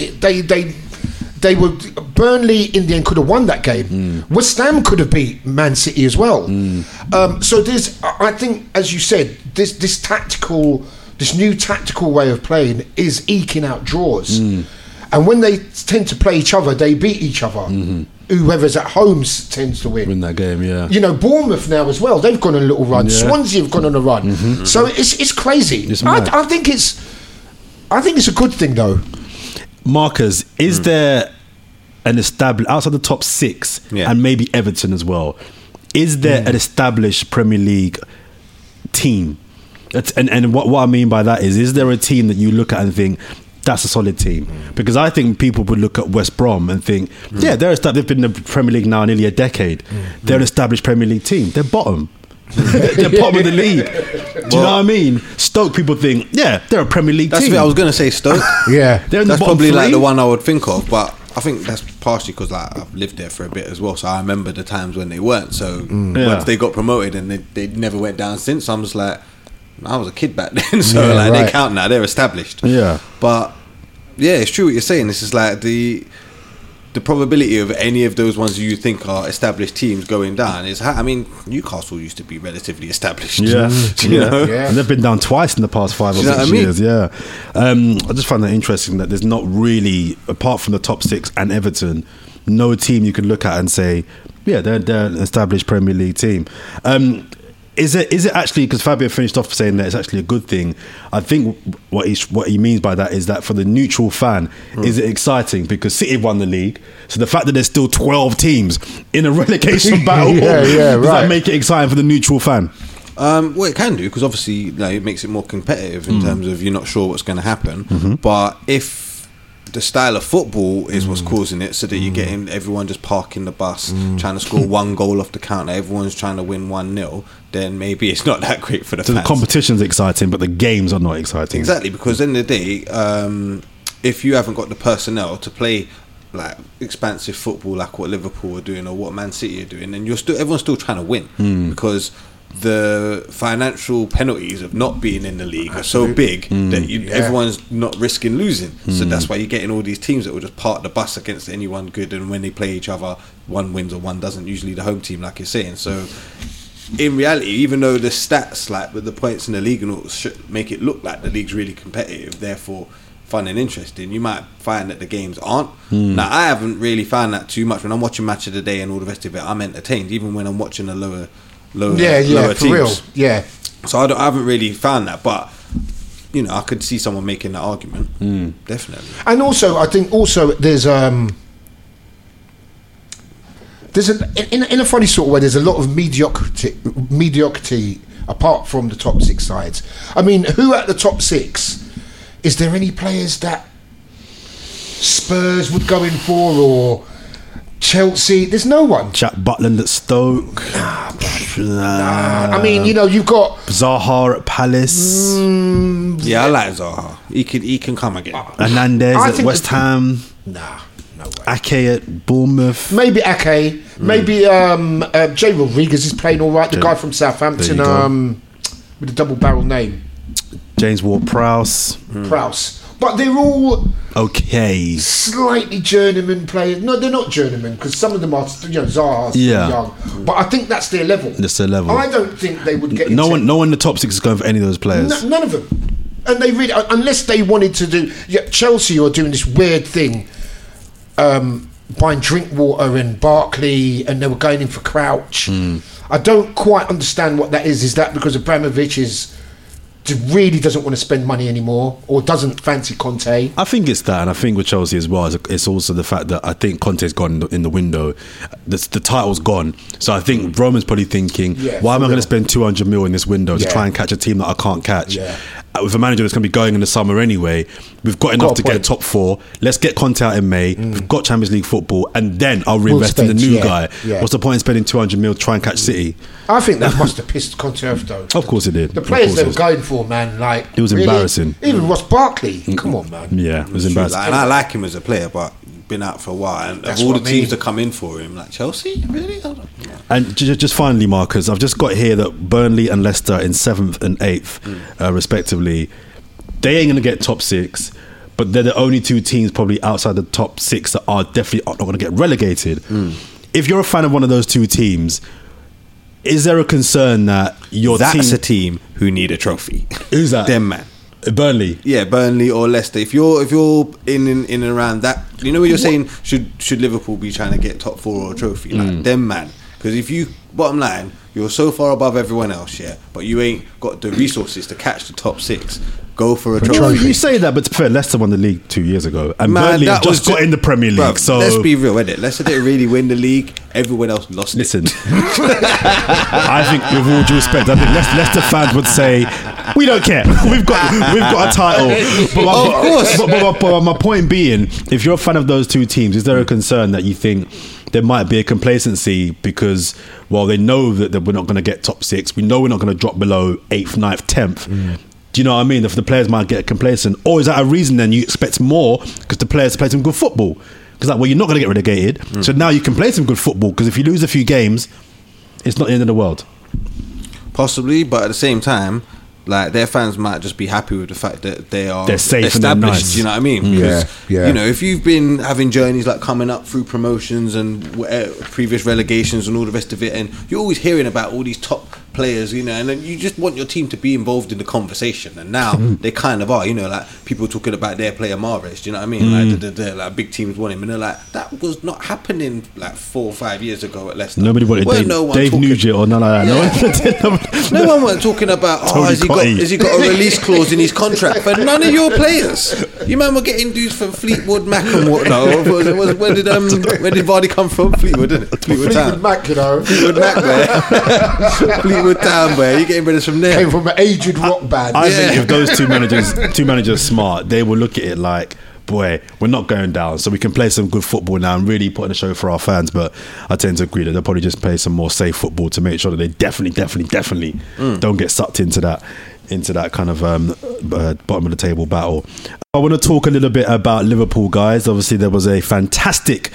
Speaker 3: they were Burnley in the end could have won that game. West Ham could have beat Man City as well. So there's, I think, as you said, this new tactical way of playing is eking out draws. And when they tend to play each other, they beat each other. Whoever's at home tends to win
Speaker 5: that game. Yeah,
Speaker 3: you know, Bournemouth now as well. They've gone on a little run. Swansea have gone on a run. So it's crazy. I think it's a good thing, though.
Speaker 5: Marcus, is there an established outside the top 6 and maybe Everton as well? Is there an established Premier League team? And what I mean by that is there a team that you look at and think, that's a solid team? Because I think people would look at West Brom and think, they've been in the Premier League now nearly a decade. They're an established Premier League team. They're bottom. They're bottom of the league. Do you know what I mean? Stoke, people think, they're a Premier League team.
Speaker 1: I was going to say Stoke.
Speaker 5: That's
Speaker 1: probably like the one I would think of, but I think that's partially because I've lived there for a bit as well, so I remember the times when they weren't. So once they got promoted and they never went down since, I'm just like, I was a kid back then, so they count now. They're established. But it's true what you're saying. This is like the probability of any of those ones you think are established teams going down is. I mean, Newcastle used to be relatively established. You know?
Speaker 5: And they've been down twice in the past 5 or 6 years. I just find that interesting that there's not really, apart from the top 6 and Everton, no team you can look at and say, they're an established Premier League team. Is it actually, because Fabio finished off saying that it's actually a good thing? I think what he means by that is that for the neutral fan, is it exciting? Because City won the league, so the fact that there's still 12 teams in a relegation battle, does that make it exciting for the neutral fan?
Speaker 1: Well, it can do, because obviously it makes it more competitive in terms of you're not sure what's going to happen. But if the style of football is what's causing it, so that you're getting everyone just parking the bus, trying to score one goal off the counter, everyone's trying to win 1-0, then maybe it's not that great for the fans.
Speaker 5: The competition's exciting, but the games are not exciting.
Speaker 1: Exactly, because in the day, if you haven't got the personnel to play like expansive football like what Liverpool are doing or what Man City are doing, then everyone's still trying to win, because the financial penalties of not being in the league are so big that everyone's not risking losing. So that's why you're getting all these teams that will just park the bus against anyone good, and when they play each other, one wins or one doesn't, usually the home team, like you're saying. So in reality, even though the stats like with the points in the league and all should make it look like the league's really competitive, therefore fun and interesting, you might find that the games aren't. Now, I haven't really found that too much. When I'm watching Match of the Day and all the rest of it, I'm entertained, even when I'm watching the lower teams.
Speaker 3: For real.
Speaker 1: So I haven't really found that, but I could see someone making that argument. Definitely.
Speaker 3: And also, I think there's in a funny sort of way, there's a lot of mediocrity apart from the top 6 sides. I mean, who at the top 6? Is there any players that Spurs would go in for, or Chelsea? There's no one.
Speaker 5: Jack Butland at Stoke.
Speaker 3: I mean, you've got
Speaker 5: Zaha at Palace.
Speaker 1: I like Zaha. He can come again.
Speaker 5: Hernandez at West Ham.
Speaker 3: No way.
Speaker 5: Ake at Bournemouth.
Speaker 3: Maybe Ake. Maybe Jay Rodriguez is playing all right. The guy from Southampton with a double barrel name.
Speaker 5: James Ward-Prowse.
Speaker 3: But they're all
Speaker 5: okay.
Speaker 3: Slightly journeyman players. No, they're not journeyman, because some of them are, Zaha's young. But I think that's their level.
Speaker 5: That's their level.
Speaker 3: I don't think they would get.
Speaker 5: No one in the top 6 is going for any of those players.
Speaker 3: None of them. And they really, unless they wanted to do. Chelsea are doing this weird thing, buying Drinkwater and Barkley, and they were going in for Crouch. I don't quite understand what that is. Is that because Abramovich really doesn't want to spend money anymore, or doesn't fancy Conte?
Speaker 5: I think it's that, and I think with Chelsea as well, it's also the fact that I think Conte's gone in the window. The title's gone, so I think Roman's probably thinking, why am I going to spend 200 mil in this window to try and catch a team that I can't catch? with a manager that's going to be going in the summer anyway, we've got enough to get top 4. Let's get Conte out in May. We've got Champions League football, and then I'll reinvest in the new guy. Yeah. What's the point in spending 200 mil to try and catch City?
Speaker 3: I think that must have pissed Conte off, though.
Speaker 5: Of course it did.
Speaker 3: The players they were going for, man, like
Speaker 5: it was really embarrassing.
Speaker 3: Even Ross Barkley, come on, man.
Speaker 5: Yeah, it was embarrassing.
Speaker 1: And I like him as a player, but been out for a while, and of all the teams that come in for him, like Chelsea, really.
Speaker 5: And just finally, Marcus, I've just got here that Burnley and Leicester in 7th and 8th, respectively, they ain't going to get top 6, but they're the only 2 teams probably outside the top 6 that are definitely not going to get relegated. If you're a fan of one of those 2 teams, is there a concern that
Speaker 1: that's a team who need a trophy?
Speaker 5: Who's that?
Speaker 1: Them, man.
Speaker 5: Burnley,
Speaker 1: Burnley or Leicester. If you're in and around that, you know what you're saying. Should Liverpool be trying to get top 4 or a trophy? Like them, man. Because if you, bottom line, you're so far above everyone else, but you ain't got the resources to catch the top 6. Go for a trophy.
Speaker 5: Well, you say that, but to be fair, Leicester won the league 2 years ago, and Burnley just got in the Premier League. Bro, so
Speaker 1: let's be real, innit? Leicester didn't really win the league. Everyone else lost.
Speaker 5: Listen, I think with all due respect, I think Leicester fans would say we don't care. We've got a title. But of course. But my point being, if you're a fan of those 2 teams, is there a concern that you think there might be a complacency because, well, they know that we're not going to get top 6. We know we're not going to drop below 8th, 9th, 10th. Do you know what I mean? If the players might get complacent, or is that a reason then you expect more because the players play some good football? Because you're not going to get relegated, so now you can play some good football. Because if you lose a few games, it's not the end of the world.
Speaker 1: Possibly, but at the same time, like their fans might just be happy with the fact that they're
Speaker 5: safe
Speaker 1: established.
Speaker 5: And nice.
Speaker 1: Do you know what I mean? Because, you know, if you've been having journeys like coming up through promotions and previous relegations and all the rest of it, and you're always hearing about all these top players, you know, and then you just want your team to be involved in the conversation, and now they kind of are, you know, like people talking about their player Mahrez, do you know what I mean? Like big teams want him, and they're like, that was not happening like 4 or 5 years ago at Leicester.
Speaker 5: Nobody wanted Dave Nugent or none like that.
Speaker 1: No one was talking about has he got a release clause in his contract for none of your players. You man were getting dudes from Fleetwood Mac and whatnot. Where did Vardy come from? Fleetwood, didn't it?
Speaker 3: Fleetwood Town. Mac, you know.
Speaker 1: Fleetwood Mac, man. Fleetwood Town, where you getting brothers from there?
Speaker 3: Came from an aged rock band.
Speaker 5: I think if those two managers are smart, they will look at it like, boy, we're not going down, so we can play some good football now and really put on a show for our fans. But I tend to agree that they'll probably just play some more safe football to make sure that they definitely don't get sucked into that kind of bottom of the table battle. I want to talk a little bit about Liverpool, guys. Obviously, there was a fantastic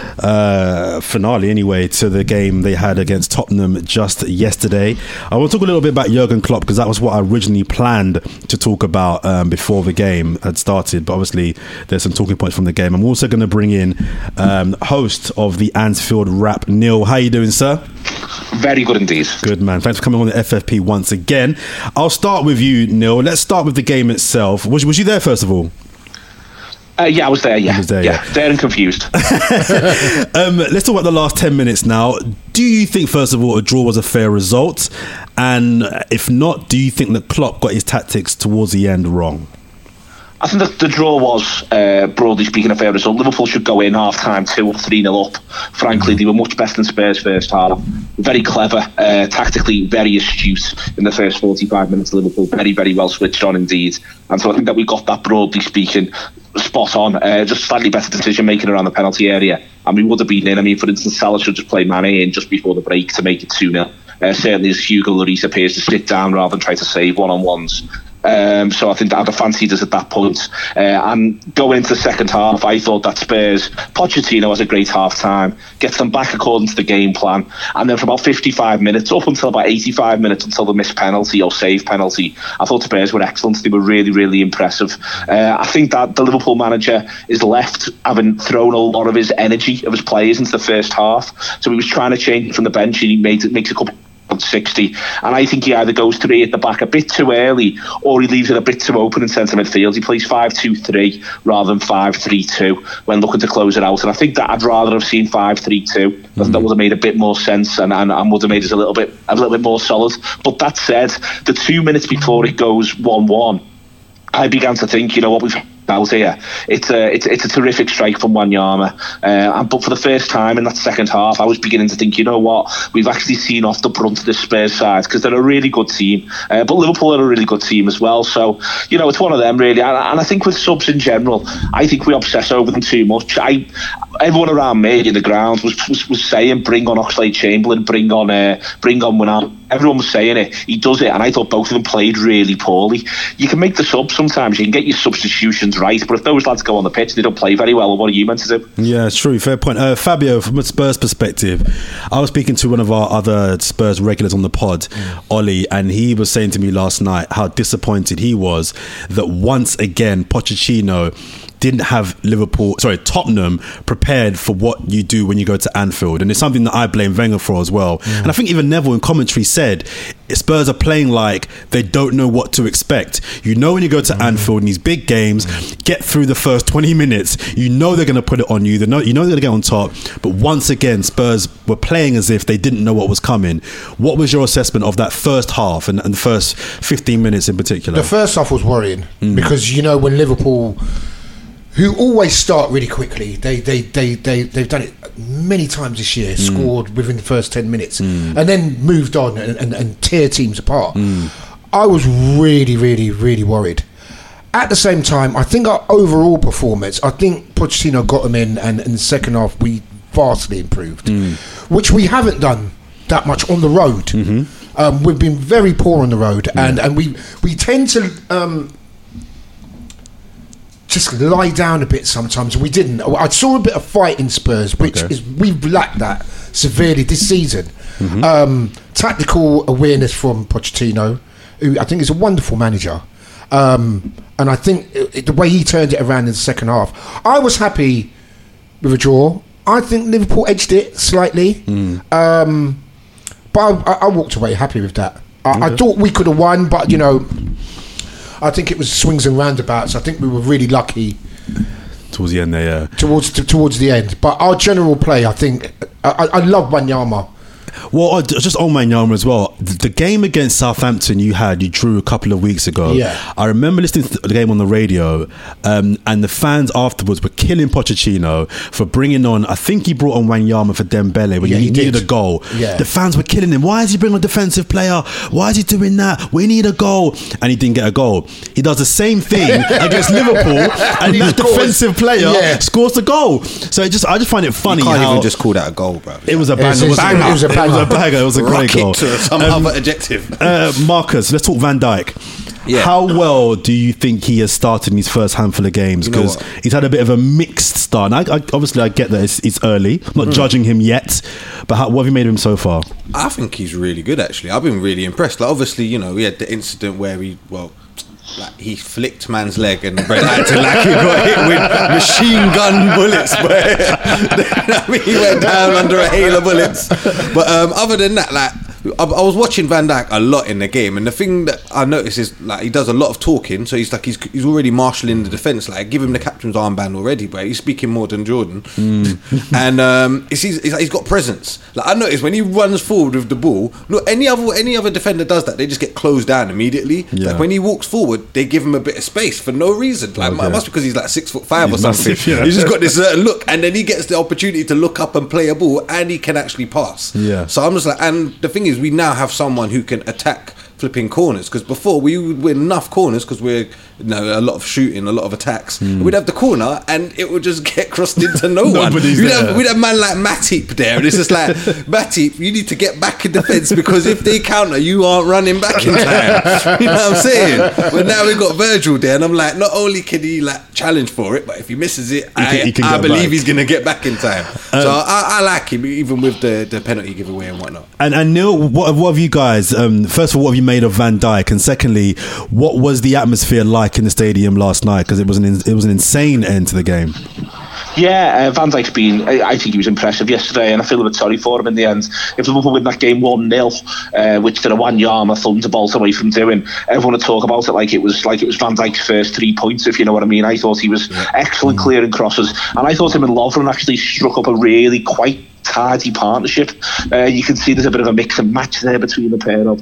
Speaker 5: finale, anyway, to the game they had against Tottenham just yesterday. I want to talk a little bit about Jurgen Klopp, because that was what I originally planned to talk about before the game had started. But obviously, there's some talking points from the game. I'm also going to bring in host of the Anfield Wrap, Neil. How you doing, sir?
Speaker 2: Very good indeed.
Speaker 5: Good, man. Thanks for coming on the FFP once again. I'll start with you, Neil. Let's start with the game itself. Was you there, first of all?
Speaker 2: Yeah, I was there, yeah. There and confused.
Speaker 5: Let's talk about the last 10 minutes now. Do you think, first of all, a draw was a fair result? And if not, do you think that Klopp got his tactics towards the end wrong?
Speaker 2: I think that the draw was, broadly speaking, a fair result. Liverpool should go in half-time 2 or 3-0 up. Frankly, they were much better than Spurs first half. Very clever, tactically very astute in the first 45 minutes of Liverpool. Very, very well switched on indeed. And so I think that we got that, broadly speaking, spot on. Just slightly better decision-making around the penalty area. And we would have been in. I mean, for instance, Salah should just play Mane in just before the break to make it 2-0. Certainly as Hugo Lloris appears to sit down rather than try to save one-on-ones. So I think that I'd have fancied us at that point. And going into the second half, I thought that Spurs, Pochettino has a great half-time, gets them back according to the game plan, and then for about 55 minutes, up until about 85 minutes, until the missed penalty or save penalty, I thought Spurs were excellent. They were really, really impressive. I think that the Liverpool manager is left having thrown a lot of his energy of his players into the first half. So he was trying to change from the bench, and he makes a couple 60, and I think he either goes 3 at the back a bit too early, or he leaves it a bit too open in centre midfield. He plays 5-2-3 rather than 5-3-2 when looking to close it out, and I think that I'd rather have seen 5-3-2. I think that would have made a bit more sense and would have made us a little bit more solid. But that said, the 2 minutes before it goes 1-1, I began to think, you know what, we've out here. It's a terrific strike from Wanyama, but for the first time in that second half, I was beginning to think, you know what, we've actually seen off the brunt of the Spurs side, because they're a really good team, but Liverpool are a really good team as well. So it's one of them really, and I think with subs in general, I think we obsess over them too much. Everyone around me in the ground was saying, bring on Oxlade-Chamberlain, bring on Wijnaldum. Everyone was saying it. He does it, and I thought both of them played really poorly. You can make the subs sometimes, you can get your substitutions right, but if those lads go on the pitch and they don't play very well, what are you meant to do?
Speaker 5: Yeah, it's true. Fair point. Fabio, from a Spurs perspective, I was speaking to one of our other Spurs regulars on the pod, Ollie, and he was saying to me last night how disappointed he was that once again Pochettino didn't have Tottenham prepared for what you do when you go to Anfield, and it's something that I blame Wenger for as well. And I think even Neville in commentary said Spurs are playing like they don't know what to expect. When you go to Anfield in these big games, get through the first 20 minutes, they're going to put it on you. They're going to get on top. But once again, Spurs were playing as if they didn't know what was coming. What was your assessment of that first half and the first 15 minutes in particular?
Speaker 3: The first half was worrying because when Liverpool, who always start really quickly, they've done it many times this year, scored within the first 10 minutes and then moved on and tear teams apart. I was really, really, really worried. At the same time, I think our overall performance, I think Pochettino got them in, and in the second half we vastly improved, which we haven't done that much on the road. We've been very poor on the road, and we tend to just lie down a bit sometimes. We didn't. I saw a bit of fight in Spurs, which is, we've lacked that severely this season. Tactical awareness from Pochettino, who I think is a wonderful manager, and I think the way he turned it around in the second half, I was happy with a draw. I think Liverpool edged it slightly, but I walked away happy with that. I thought we could have won, but I think it was swings and roundabouts. I think we were really lucky
Speaker 5: towards the end there. Yeah,
Speaker 3: towards the end. But our general play, I think, I love Wanyama.
Speaker 5: Well, just on Wanyama as well. The game against Southampton you drew a couple of weeks ago. Yeah. I remember listening to the game on the radio, and the fans afterwards were killing Pochettino for bringing on, I think he brought on Wanyama for Dembele when he needed a goal. Yeah. The fans were killing him. Why is he bringing a defensive player? Why is he doing that? We need a goal. And he didn't get a goal. He does the same thing against Liverpool, and that defensive player scores the goal. So I just find it funny.
Speaker 1: You can't even just call that a goal, bro.
Speaker 5: It was a banger. It was a banger. It was a great goal.
Speaker 1: To some other adjective.
Speaker 5: Marcus, let's talk Van Dijk. Yeah. How well do you think he has started in his first handful of games? Because he's had a bit of a mixed start. And I get that it's early. I'm not judging him yet, but what have you made of him so far?
Speaker 1: I think he's really good, actually. I've been really impressed. Obviously, we had the incident where he flicked man's leg and Brett had to got hit with machine gun bullets. He went down under a hail of bullets. But other than that, I was watching Van Dijk a lot in the game, and the thing that I noticed is he does a lot of talking. So he's already marshalling the defence. Give him the captain's armband already, but he's speaking more than Jordan. And he's got presence. I noticed when he runs forward with the ball, look, any other defender does that, they just get closed down immediately. Yeah. When he walks forward, they give him a bit of space for no reason. It must be because he's 6'5" or something. Massive, yeah. He's just got this certain look, and then he gets the opportunity to look up and play a ball, and he can actually pass.
Speaker 5: Yeah.
Speaker 1: So I'm just and the thing is, we now have someone who can attack flipping corners, because before we would win enough corners because we're a lot of shooting, a lot of attacks. We'd have the corner and it would just get crossed into no one. We'd have man like Matip there, and it's just like, Matip, you need to get back in defence, because if they counter, you aren't running back in time. You know what I'm saying? But now we've got Virgil there, and I'm like, not only can he challenge for it, but if he misses it, I believe he's going to get back in time. So I like him, even with the penalty giveaway and whatnot.
Speaker 5: And Neil, what have you guys, first of all, what have you made of Van Dijk, and secondly, what was the atmosphere like in the stadium last night? Because it was an insane end to the game.
Speaker 2: Yeah, Van Dijk's I think he was impressive yesterday, and I feel a bit sorry for him in the end. If Liverpool win that game 1-0, which they're a Wanyama thunderbolt away from doing, everyone would talk about it like it was Van Dijk's first 3 points, if you know what I mean. I thought he was excellent clearing crosses, and I thought him and Lovren actually struck up a really quite tidy partnership. You can see there's a bit of a mix and match there between the pair of them.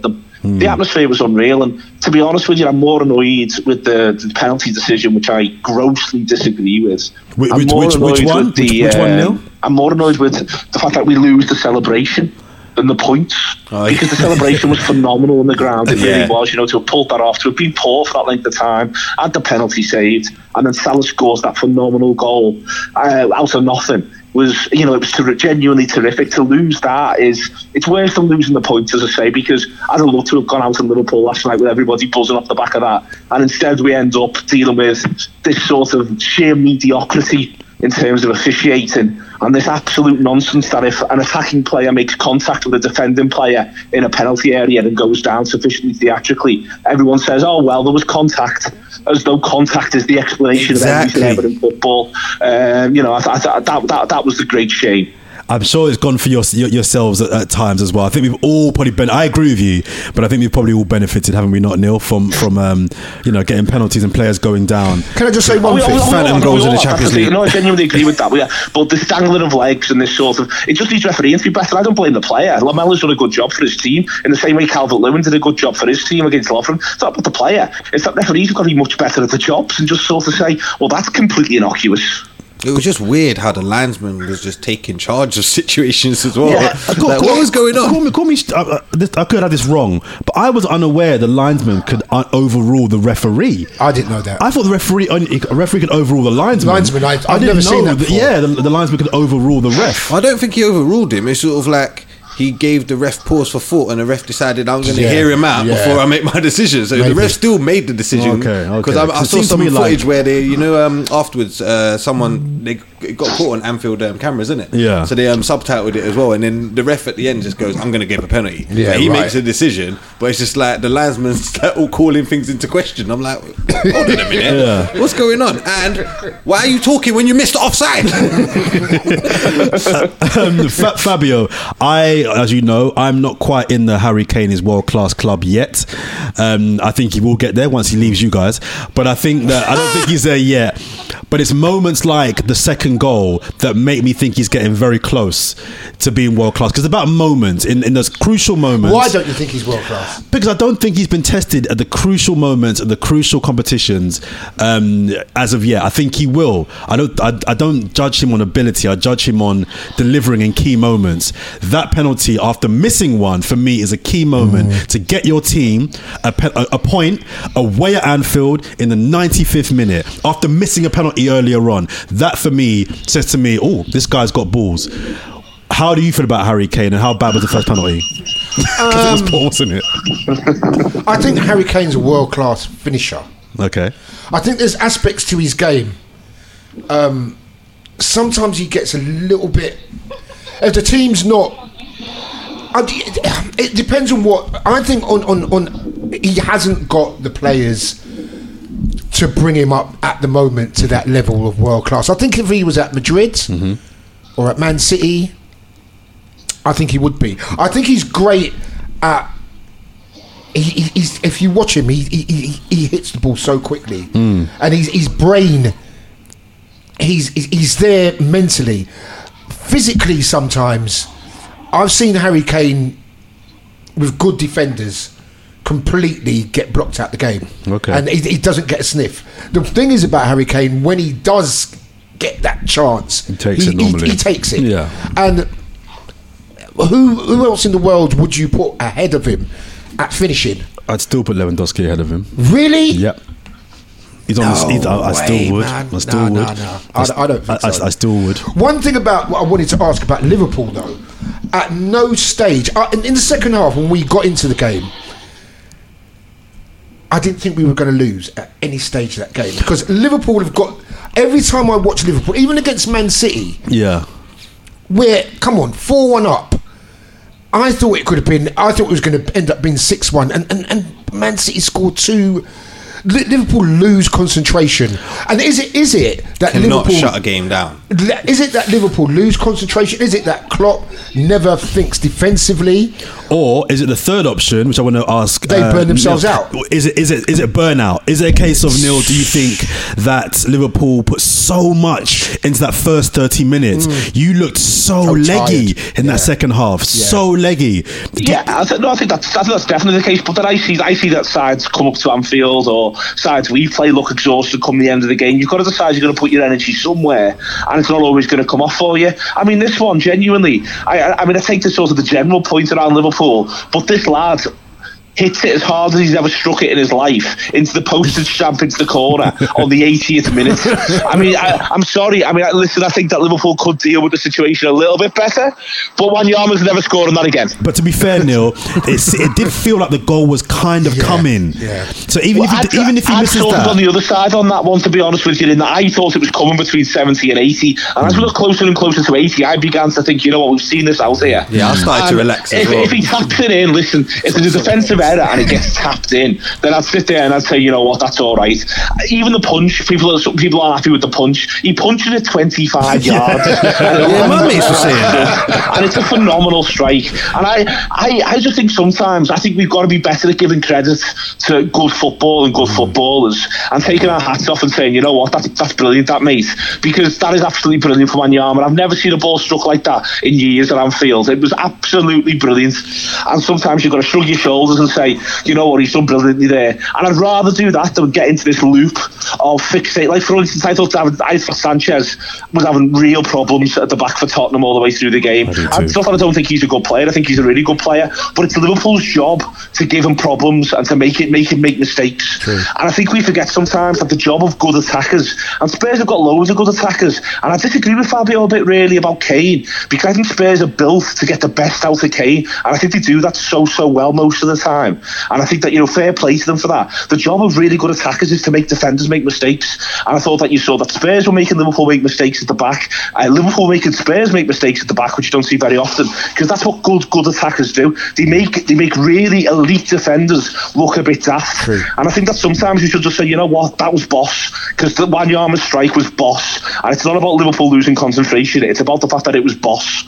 Speaker 2: The atmosphere was unreal, and to be honest with you, I'm more annoyed with the penalty decision, which I grossly disagree with.
Speaker 5: Which one, Neil?
Speaker 2: I'm more annoyed with the fact that we lose the celebration than the points, because the celebration was phenomenal on the ground. It really was, to have pulled that off, to have been poor for that length of time, had the penalty saved, and then Salah scores that phenomenal goal out of nothing. It was genuinely terrific. To lose that it's worse than losing the points, as I say, because I'd have loved to have gone out in Liverpool last night with everybody buzzing off the back of that, and instead we end up dealing with this sort of sheer mediocrity in terms of officiating, and this absolute nonsense that if an attacking player makes contact with a defending player in a penalty area and goes down sufficiently theatrically, everyone says, oh well, there was contact, as though contact is the explanation of everything ever in football. That was the great shame.
Speaker 5: I'm sure it's gone for yourselves at times as well. I think we've all probably I agree with you, but I think we've probably all benefited, haven't we not, Neil, from getting penalties and players going down.
Speaker 3: Can I just say one thing?
Speaker 1: Phantom goals in the Champions League.
Speaker 2: No, I genuinely agree with that. But the dangling of legs and this sort of, it just needs refereeing to be better. I don't blame the player. Lamella's done a good job for his team in the same way Calvert-Lewin did a good job for his team against Lovren. It's not about the player. It's that referees have got to be much better at the jobs and just sort of say, well, that's completely innocuous.
Speaker 1: It was just weird how the linesman was just taking charge of situations as well. Yeah. What was going on?
Speaker 5: Call me. I could have this wrong, but I was unaware the linesman could overrule the referee.
Speaker 3: I didn't know that.
Speaker 5: I thought a referee could overrule the linesman.
Speaker 3: I've never seen that before.
Speaker 5: The linesman could overrule the ref.
Speaker 1: I don't think he overruled him. It's sort of like he gave the ref pause for thought, and the ref decided I'm going to hear him out before I make my decision. So the ref still made the decision. Because I saw some footage where they, afterwards, they got caught on Anfield cameras, isn't it?
Speaker 5: Yeah.
Speaker 1: So they subtitled it as well, and then the ref at the end just goes, "I'm going to give a penalty."
Speaker 3: Yeah,
Speaker 1: he makes a decision, but it's just like the linesman's all calling things into question. I'm like, hold on a minute, what's going on? And why are you talking when you missed the offside?
Speaker 5: Fabio, as you know, I'm not quite in the Harry Kane is world class club yet. I think he will get there once he leaves you guys, but I don't think he's there yet. But it's moments like the second goal that make me think he's getting very close to being world class. Because about moments in those crucial moments.
Speaker 3: Why don't you think he's world class?
Speaker 5: Because I don't think he's been tested at the crucial moments and the crucial competitions as of yet. I think he will. I don't judge him on ability. I judge him on delivering in key moments. That penalty after missing one for me is a key moment to get your team a point away at Anfield in the 95th minute after missing a penalty earlier on. That for me says to me, oh, this guy's got balls. How do you feel about Harry Kane, and how bad was the first penalty? Because it was poor, wasn't it?
Speaker 3: I think Harry Kane's a world-class finisher.
Speaker 5: Okay.
Speaker 3: I think there's aspects to his game. Sometimes he gets a little bit... If the team's not... It depends on what... I think on he hasn't got the players to bring him up at the moment to that level of world class. I think if he was at Madrid or at Man City, I think he would be. I think he's great at... He's if you watch him, he hits the ball so quickly, and his brain, he's there mentally. Physically, sometimes I've seen Harry Kane with good defenders completely get blocked out the game.
Speaker 5: Okay.
Speaker 3: And he doesn't get a sniff. The thing is about Harry Kane, when he does get that chance,
Speaker 5: he takes it normally.
Speaker 3: He takes it.
Speaker 5: Yeah.
Speaker 3: And who else in the world would you put ahead of him at finishing?
Speaker 5: I'd still put Lewandowski ahead of him.
Speaker 3: Really?
Speaker 5: Yep. He's on I still would.
Speaker 3: Man.
Speaker 5: I still would.
Speaker 3: No. I don't think so.
Speaker 5: I still would.
Speaker 3: One thing about what I wanted to ask about Liverpool, though, at no stage, in the second half when we got into the game, I didn't think we were going to lose at any stage of that game, because Liverpool have got... Every time I watch Liverpool, even against Man City, we're, come on, 4-1 up. I thought it was going to end up being 6-1, and Man City scored two Liverpool lose concentration? And is it that
Speaker 1: cannot
Speaker 3: Liverpool
Speaker 1: shut a game down?
Speaker 3: Is it that Liverpool lose concentration? Is it that Klopp never thinks defensively?
Speaker 5: Or is it the third option, which I want to ask?
Speaker 3: They burn themselves out.
Speaker 5: Is it burnout? Is it a case of, Neil, do you think that Liverpool put so much into that first 30 minutes? You looked so leggy in that second half. So leggy.
Speaker 2: I think that's definitely the case. But then I see that sides come up to Anfield, or sides we play look exhausted come the end of the game. You've got to decide you're going to put your energy somewhere, and it's not always going to come off for you. I mean, this one, genuinely, I take this sort of the general point around Liverpool, but this lad hits it as hard as he's ever struck it in his life into the postage stamp into the corner on the 80th minute. I mean, I'm sorry. I mean, listen, I think that Liverpool could deal with the situation a little bit better, but Wanyama's never scored on that again.
Speaker 5: But to be fair, Neil, it did feel like the goal was kind of coming. Yeah. So even if he misses that,
Speaker 2: on the other side on that one, to be honest with you, in that I thought it was coming between 70 and 80, and as we look closer and closer to 80, I began to think, you know what, we've seen this out here.
Speaker 1: Yeah, I started to relax as well.
Speaker 2: If he taps it in, listen, if there's a defensive error and it gets tapped in, then I'd sit there and I'd say, you know what, that's all right. Even the punch, people aren't happy with the punch. He punches it 25 yards. And it's a phenomenal strike. And I just think sometimes, I think we've got to be better at giving credit to good football and good footballers, and taking our hats off and saying, you know what, that's brilliant, that mate, because that is absolutely brilliant from Wanyama. I've never seen a ball struck like that in years at Anfield. It was absolutely brilliant. And sometimes you've got to shrug your shoulders and say, you know what, he's done brilliantly there. And I'd rather do that than get into this loop of fixate. Like, for instance, I thought Sanchez was having real problems at the back for Tottenham all the way through the game. I don't think he's a good player. I think he's a really good player, but it's Liverpool's job to give him problems and to make him make mistakes. True. And I think we forget sometimes that the job of good attackers, and Spurs have got loads of good attackers, and I disagree with Fabio a bit really about Kane, because I think Spurs are built to get the best out of Kane, and I think they do that so well most of the time. And I think that, you know, fair play to them for that. The job of really good attackers is to make defenders make mistakes. And I thought that you saw that Spurs were making Liverpool make mistakes at the back. Liverpool making Spurs make mistakes at the back, which you don't see very often, because that's what good attackers do. They make really elite defenders look a bit daft. True. And I think that sometimes you should just say, you know what, that was boss, because the Wanyama strike was boss. And it's not about Liverpool losing concentration, it's about the fact that it was boss.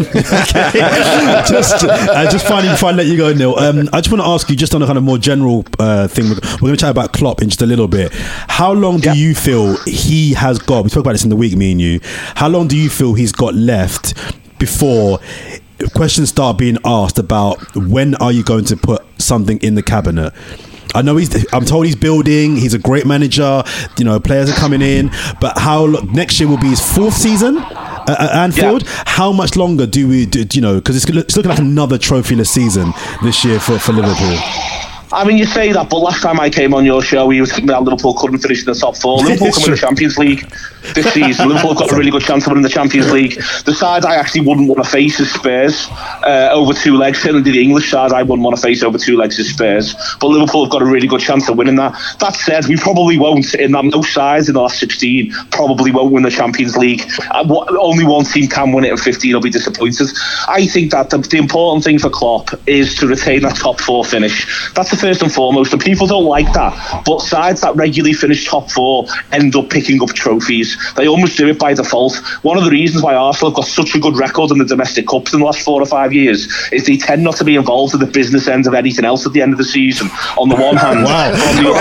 Speaker 5: Just finally, before I let you go, Neil, I just want to ask you, just on a kind of more general thing, we're going to chat about Klopp in just a little bit. How long do you feel he has got, we spoke about this in the week, me and you, how long do you feel he's got left before questions start being asked about when are you going to put something in the cabinet? I know I'm told he's building, he's a great manager, you know, players are coming in, but next year will be his fourth season at Anfield. Yeah. How much longer do you know, because it's looking like another trophyless season this year for Liverpool.
Speaker 2: I mean, you say that, but last time I came on your show, you were thinking that Liverpool couldn't finish in the top four. Liverpool can win the Champions League this season. Liverpool have got a really good chance of winning the Champions League. The side I actually wouldn't want to face is Spurs over two legs. Certainly the English side I wouldn't want to face over two legs is Spurs. But Liverpool have got a really good chance of winning that. That said, we probably won't, in that no sides in the last 16, probably won't win the Champions League. Only one team can win it and 15 will be disappointed. I think that the important thing for Klopp is to retain that top four finish. That's the first and foremost, and people don't like that, but sides that regularly finish top four end up picking up trophies. They almost do it by default. One of the reasons why Arsenal have got such a good record in the domestic cups in the last 4 or 5 years is they tend not to be involved in the business end of anything else at the end of the season, on the one hand.
Speaker 5: Wow.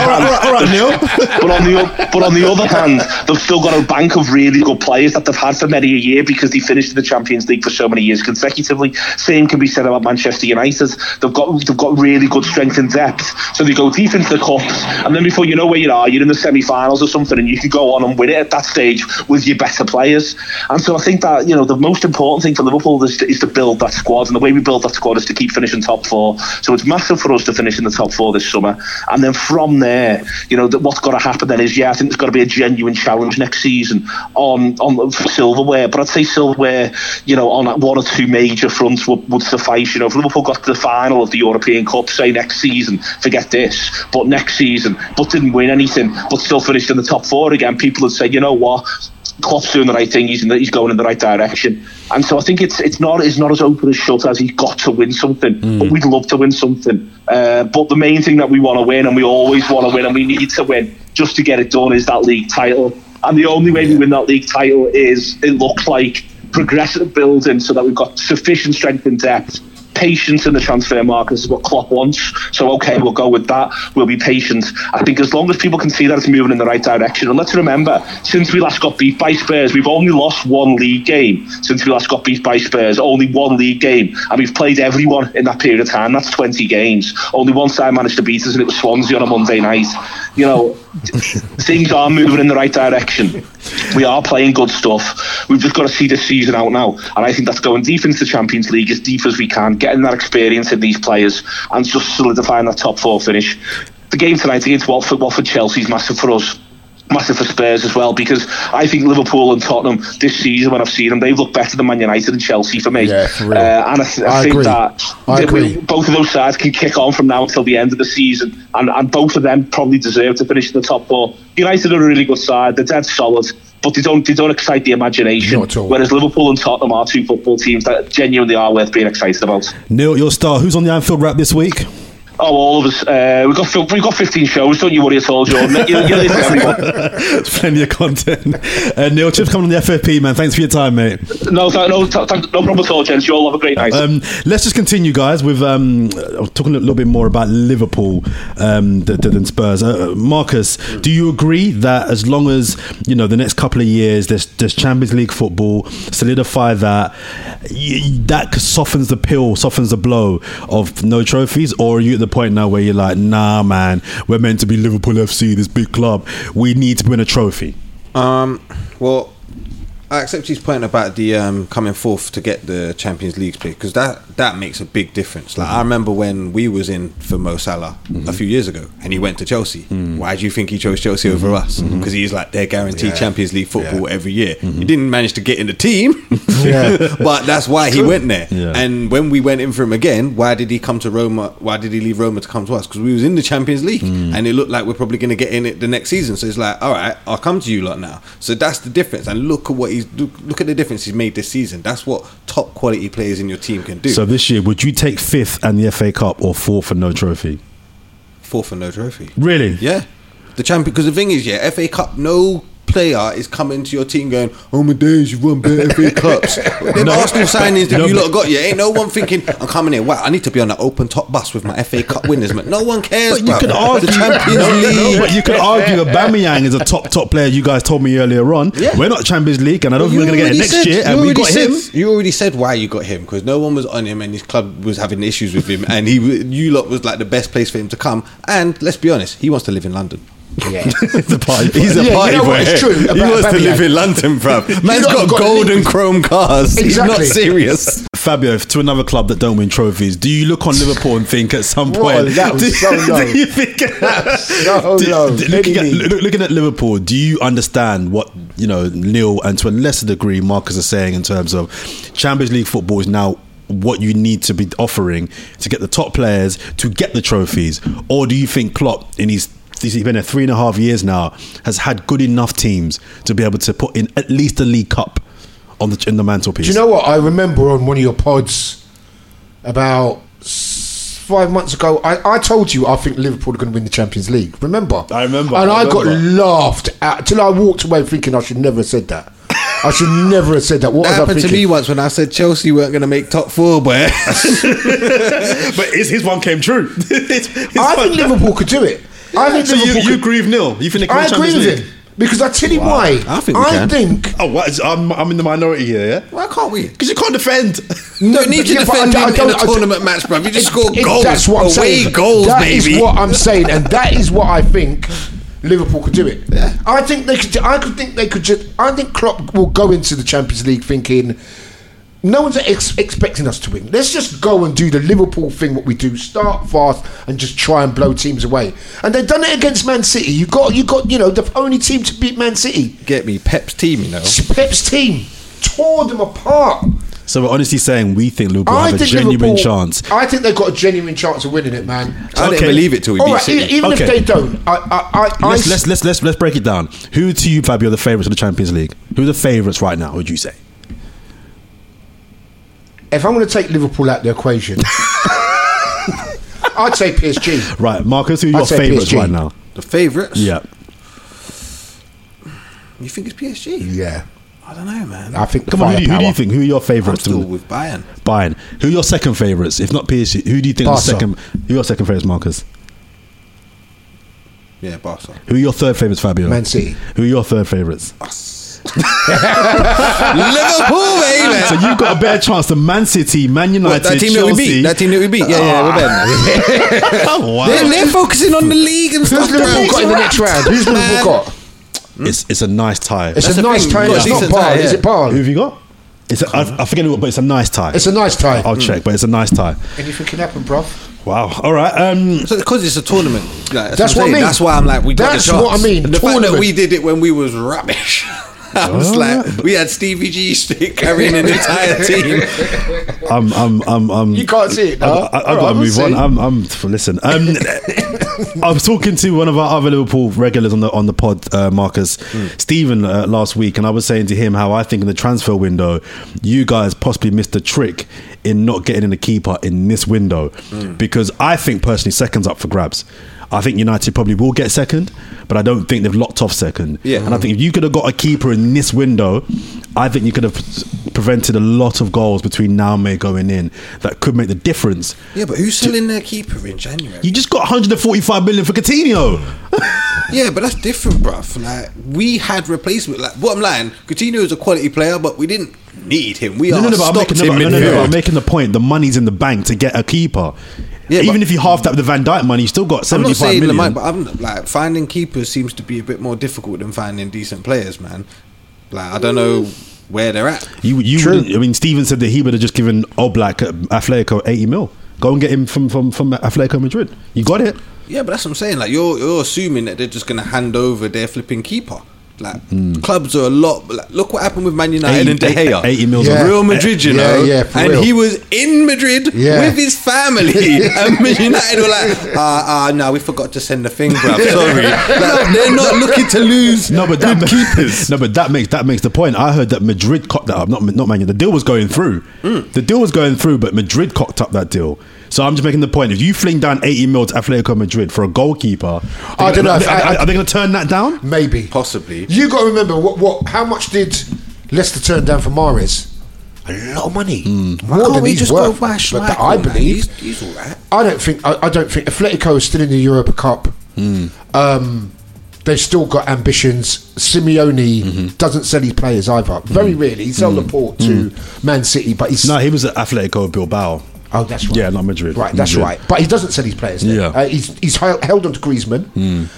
Speaker 2: But on the other hand, they've still got a bank of really good players that they've had for many a year because they finished in the Champions League for so many years consecutively. Same can be said about Manchester United. They've got really good strength and depth, so they go deep into the cups, and then before you know where you are, you're in the semi-finals or something, and you can go on and win it at that stage with your better players. And so I think that, you know, the most important thing for Liverpool is to build that squad, and the way we build that squad is to keep finishing top four. So it's massive for us to finish in the top four this summer, and then from there, you know, what's got to happen then is, I think there's got to be a genuine challenge next season on for silverware. But I'd say silverware, you know, on one or two major fronts would suffice. You know, if Liverpool got to the final of the European Cup, say next season, forget this, but next season, but didn't win anything, but still finished in the top four again, people would say, you know what, Klopp's doing the right thing, he's going in the right direction. And so I think it's not as open as shut as he's got to win something, but we'd love to win something. But the main thing that we want to win, and we always want to win, and we need to win just to get it done, is that league title. And the only way we win that league title is, it looks like, progressive building, so that we've got sufficient strength and depth. Patience in the transfer market is what Klopp wants. So, okay, we'll go with that. We'll be patient. I think as long as people can see that it's moving in the right direction. And let's remember, since we last got beat by Spurs, we've only lost one league game. Since we last got beat by Spurs, only one league game. And we've played everyone in that period of time. That's 20 games. Only one side managed to beat us, and it was Swansea on a Monday night. You know, things are moving in the right direction. We are playing good stuff. We've just got to see this season out now. And I think that's going deep into the Champions League, as deep as we can, getting that experience in these players, and just solidifying that top 4 finish. The game tonight against Watford Chelsea is massive for us. Massive for Spurs as well, because I think Liverpool and Tottenham this season, when I've seen them, they've looked better than Man United and Chelsea for me.
Speaker 3: Yeah, for real.
Speaker 2: And I think that both of those sides can kick on from now until the end of the season, and both of them probably deserve to finish in the top 4. United are a really good side; they're dead solid, but they don't excite the imagination.
Speaker 3: Not at all.
Speaker 2: Whereas Liverpool and Tottenham are 2 football teams that genuinely are worth being excited about.
Speaker 5: Neil, your star. Who's on the Anfield Wrap this week?
Speaker 2: Oh, all of us. We've got 15 shows. Don't you worry at all, Jordan. You're everyone.
Speaker 5: It's plenty of content. Neil, Chip's coming on the FFP, man. Thanks for your time, mate.
Speaker 2: No problem at all, gents. You all have a great night.
Speaker 5: Let's just continue, guys, with talking a little bit more about Liverpool than Spurs. Marcus, do you agree that as long as, you know, the next couple of years there's Champions League football, solidify that softens the pill, softens the blow of no trophies? Or are you at the point now where you're like, nah, man, we're meant to be Liverpool FC, this big club, we need to win a trophy?
Speaker 1: Well, I accept his point about the coming fourth to get the Champions League pick, because that makes a big difference. Like, I remember when we was in for Mo Salah a few years ago, and he went to Chelsea. Why do you think he chose Chelsea over us? Because he's like, they're guaranteed Champions League football every year. He didn't manage to get in the team, but that's why he went there. And when we went in for him again, why did he come to Roma? Why did he leave Roma to come to us? Because we was in the Champions League, and it looked like we're probably going to get in it the next season. So it's like, all right, I'll come to you lot now. So that's the difference. And look at what look at the difference he's made this season. That's what top quality players in your team can do.
Speaker 5: So this year, would you take 5th and the FA Cup, or 4th and no trophy?
Speaker 1: 4th and no trophy.
Speaker 5: Really?
Speaker 1: Yeah. The champion, because the thing is, FA Cup, no player is coming to your team going, oh my days, you've won better FA Cups. Them Arsenal signings that you lot got, ain't no one thinking, I'm coming here, wow, I need to be on that open top bus with my FA Cup winners, man. No one cares,
Speaker 5: but you could argue the Champions League. But you could argue Aubameyang is a top player. You guys told me earlier on. We're not Champions League, and I don't think we're going to get it next year, and we got him.
Speaker 1: You already said why you got him, because no one was on him, and his club was having issues with him, and you lot was like the best place for him to come. And let's be honest, he wants to live in London.
Speaker 5: Yeah. He's a party boy.
Speaker 1: It's true. He wants to live in London, bruv. Man's got golden chrome cars. Exactly. He's not serious.
Speaker 5: Fabio, to another club that don't win trophies, do you look on Liverpool and think at some point...
Speaker 3: that was so low.
Speaker 5: Do you think... Looking at Liverpool, do you understand what, you know, Neil and to a lesser degree Marcus are saying in terms of Champions League football is now what you need to be offering to get the top players to get the trophies? Or do you think Klopp, he's been there 3.5 years now, has had good enough teams to be able to put in at least a League Cup in the mantelpiece?
Speaker 3: Do you know what? I remember on one of your pods about 5 months ago, I told you I think Liverpool are going to win the Champions League. Remember?
Speaker 5: I remember.
Speaker 3: And I got laughed at till I walked away thinking I should never have said that. I should never have said that. What
Speaker 1: that happened to me once when I said Chelsea weren't going to make top 4, but
Speaker 5: his one came true.
Speaker 3: I think Liverpool could do it. I think
Speaker 5: so you agree with Neil? You think they can win Champions League?
Speaker 3: I agree with him. Because I tell you why.
Speaker 1: I think we can.
Speaker 5: Oh, what? I'm in the minority here, yeah?
Speaker 1: Why can't we?
Speaker 5: Because you can't defend.
Speaker 1: You don't need to defend in a tournament match, bruv. You just score goals.
Speaker 3: That's what I'm saying.
Speaker 1: Goals,
Speaker 3: that
Speaker 1: baby.
Speaker 3: is what I'm saying, and that is what I think Liverpool could do it.
Speaker 1: Yeah.
Speaker 3: I think they could. I think Klopp will go into the Champions League thinking, no one's expecting us to win. Let's just go and do the Liverpool thing, what we do, start fast and just try and blow teams away. And they've done it against Man City. You got the only team to beat Man City.
Speaker 1: Get me, Pep's team, you know.
Speaker 3: Pep's team tore them apart.
Speaker 5: So we're honestly saying we think Liverpool have a genuine chance.
Speaker 3: I think they've got a genuine chance of winning it, man.
Speaker 1: I didn't believe it till we beat City.
Speaker 3: Even if they don't,
Speaker 5: let's break it down. Who to you, Fabio, are the favourites of the Champions League? Who are the favourites right now? Would you say?
Speaker 3: If I'm going to take Liverpool out of the equation, I'd say PSG.
Speaker 5: Right, Marcus, who are your favourites right now?
Speaker 1: The favourites?
Speaker 5: Yeah.
Speaker 1: You think it's PSG?
Speaker 3: Yeah.
Speaker 1: I don't know, man.
Speaker 3: I think.
Speaker 5: Come on, who do you think? Who are your favourites?
Speaker 1: I'm still with Bayern.
Speaker 5: Bayern. Who are your second favourites? If not PSG, who do you think
Speaker 3: Barca.
Speaker 5: Who are your second favourites, Marcus?
Speaker 1: Yeah, Barca.
Speaker 5: Who are your third favourites, Fabio?
Speaker 3: Man City.
Speaker 5: Who are your third favourites?
Speaker 1: Liverpool, baby.
Speaker 5: So you've got a better chance than Man City, Man United,
Speaker 1: that team
Speaker 5: Chelsea.
Speaker 1: That team that we beat. Yeah, we're better.
Speaker 5: Oh, wow.
Speaker 1: They're focusing on the league and stuff.
Speaker 3: Who's Liverpool got in the next round? Who's Liverpool got?
Speaker 5: It's a nice tie.
Speaker 3: It's a nice tie. It's not Bale. Is it Bale?
Speaker 5: Who have you got? I forget who, but it's a nice tie.
Speaker 3: It's a nice tie.
Speaker 5: I'll check, but it's a nice tie.
Speaker 3: Anything can happen, bruv.
Speaker 5: Wow. All right.
Speaker 1: So because it's a tournament,
Speaker 3: that's what I mean.
Speaker 1: That's why I'm like, we got the chance.
Speaker 3: That's what I mean.
Speaker 1: And the fact that we did it when we was rubbish. I was like, we had Stevie G carrying an entire team.
Speaker 3: You can't see it. No?
Speaker 5: I got to move on. Listen. I was talking to one of our other Liverpool regulars on the pod, Marcus, Stephen, last week, and I was saying to him how I think in the transfer window, you guys possibly missed a trick in not getting in a keeper in this window, because I think personally second's up for grabs. I think United probably will get second, but I don't think they've locked off second.
Speaker 1: Yeah.
Speaker 5: And I think if you could have got a keeper in this window, I think you could have prevented a lot of goals between now and May going in that could make the difference.
Speaker 1: Yeah, but who's selling their keeper in January?
Speaker 5: You just got 145 million for Coutinho.
Speaker 1: Yeah, but that's different, bruv. Like, we had replacement. Like, what I'm lying, Coutinho is a quality player, but we didn't need him. I'm
Speaker 5: making the point. The money's in the bank to get a keeper. Yeah, even if you halved up the Van Dijk money, you still got 75 million.
Speaker 1: Lamine, but I'm like, finding keepers seems to be a bit more difficult than finding decent players, man. Like, I don't know where they're at.
Speaker 5: Steven said that he would have just given Oblak Atletico 80 mil. Go and get him from Atletico Madrid. You got it.
Speaker 1: Yeah, but that's what I'm saying. Like, you're assuming that they're just going to hand over their flipping keeper. Like, clubs are a lot. Like, look what happened with Man United and De Gea.
Speaker 5: 80 mil.
Speaker 1: Real Madrid, you know. And
Speaker 3: real.
Speaker 1: he was in Madrid with his family. And Man United were like, no, we forgot to send the thing, bruv. Sorry. Like, they're not looking to lose good keepers.
Speaker 5: No, but that makes the point. I heard that Madrid cocked that up. Not Man United. The deal was going through. The deal was going through, but Madrid cocked up that deal. So I'm just making the point. If you fling down 80 mil to Atletico Madrid for a goalkeeper,
Speaker 3: I don't know.
Speaker 5: Are they going to turn that down?
Speaker 3: Maybe,
Speaker 1: possibly.
Speaker 3: You got to remember how much did Leicester turn down for Mahrez? A lot of money, more than he's worth. But I believe
Speaker 1: he's all right.
Speaker 3: I don't think Atletico is still in the Europa Cup. They've still got ambitions. Simeone doesn't sell his players either. Very rarely. He sold Laporte to Man City, but he was
Speaker 5: at Atletico Bilbao.
Speaker 3: Oh, that's right.
Speaker 5: Yeah, not Madrid.
Speaker 3: Right, that's right. But he doesn't sell his players. Yeah, he's held on to Griezmann.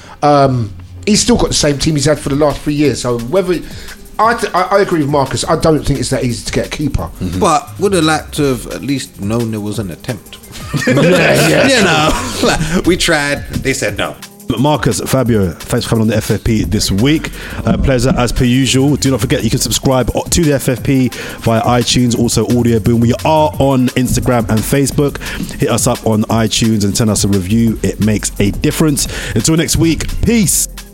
Speaker 3: He's still got the same team he's had for the last 3 years. So whether I agree with Marcus, I don't think it's that easy to get a keeper.
Speaker 1: But would have liked to have at least known there was an attempt. You know, like, we tried. They said no.
Speaker 5: Marcus, Fabio, thanks for coming on the FFP this week. Pleasure as per usual. Do not forget you can subscribe to the FFP via iTunes, also Audio Boom. We are on Instagram and Facebook. Hit us up on iTunes and send us a review. It makes a difference. Until next week, peace.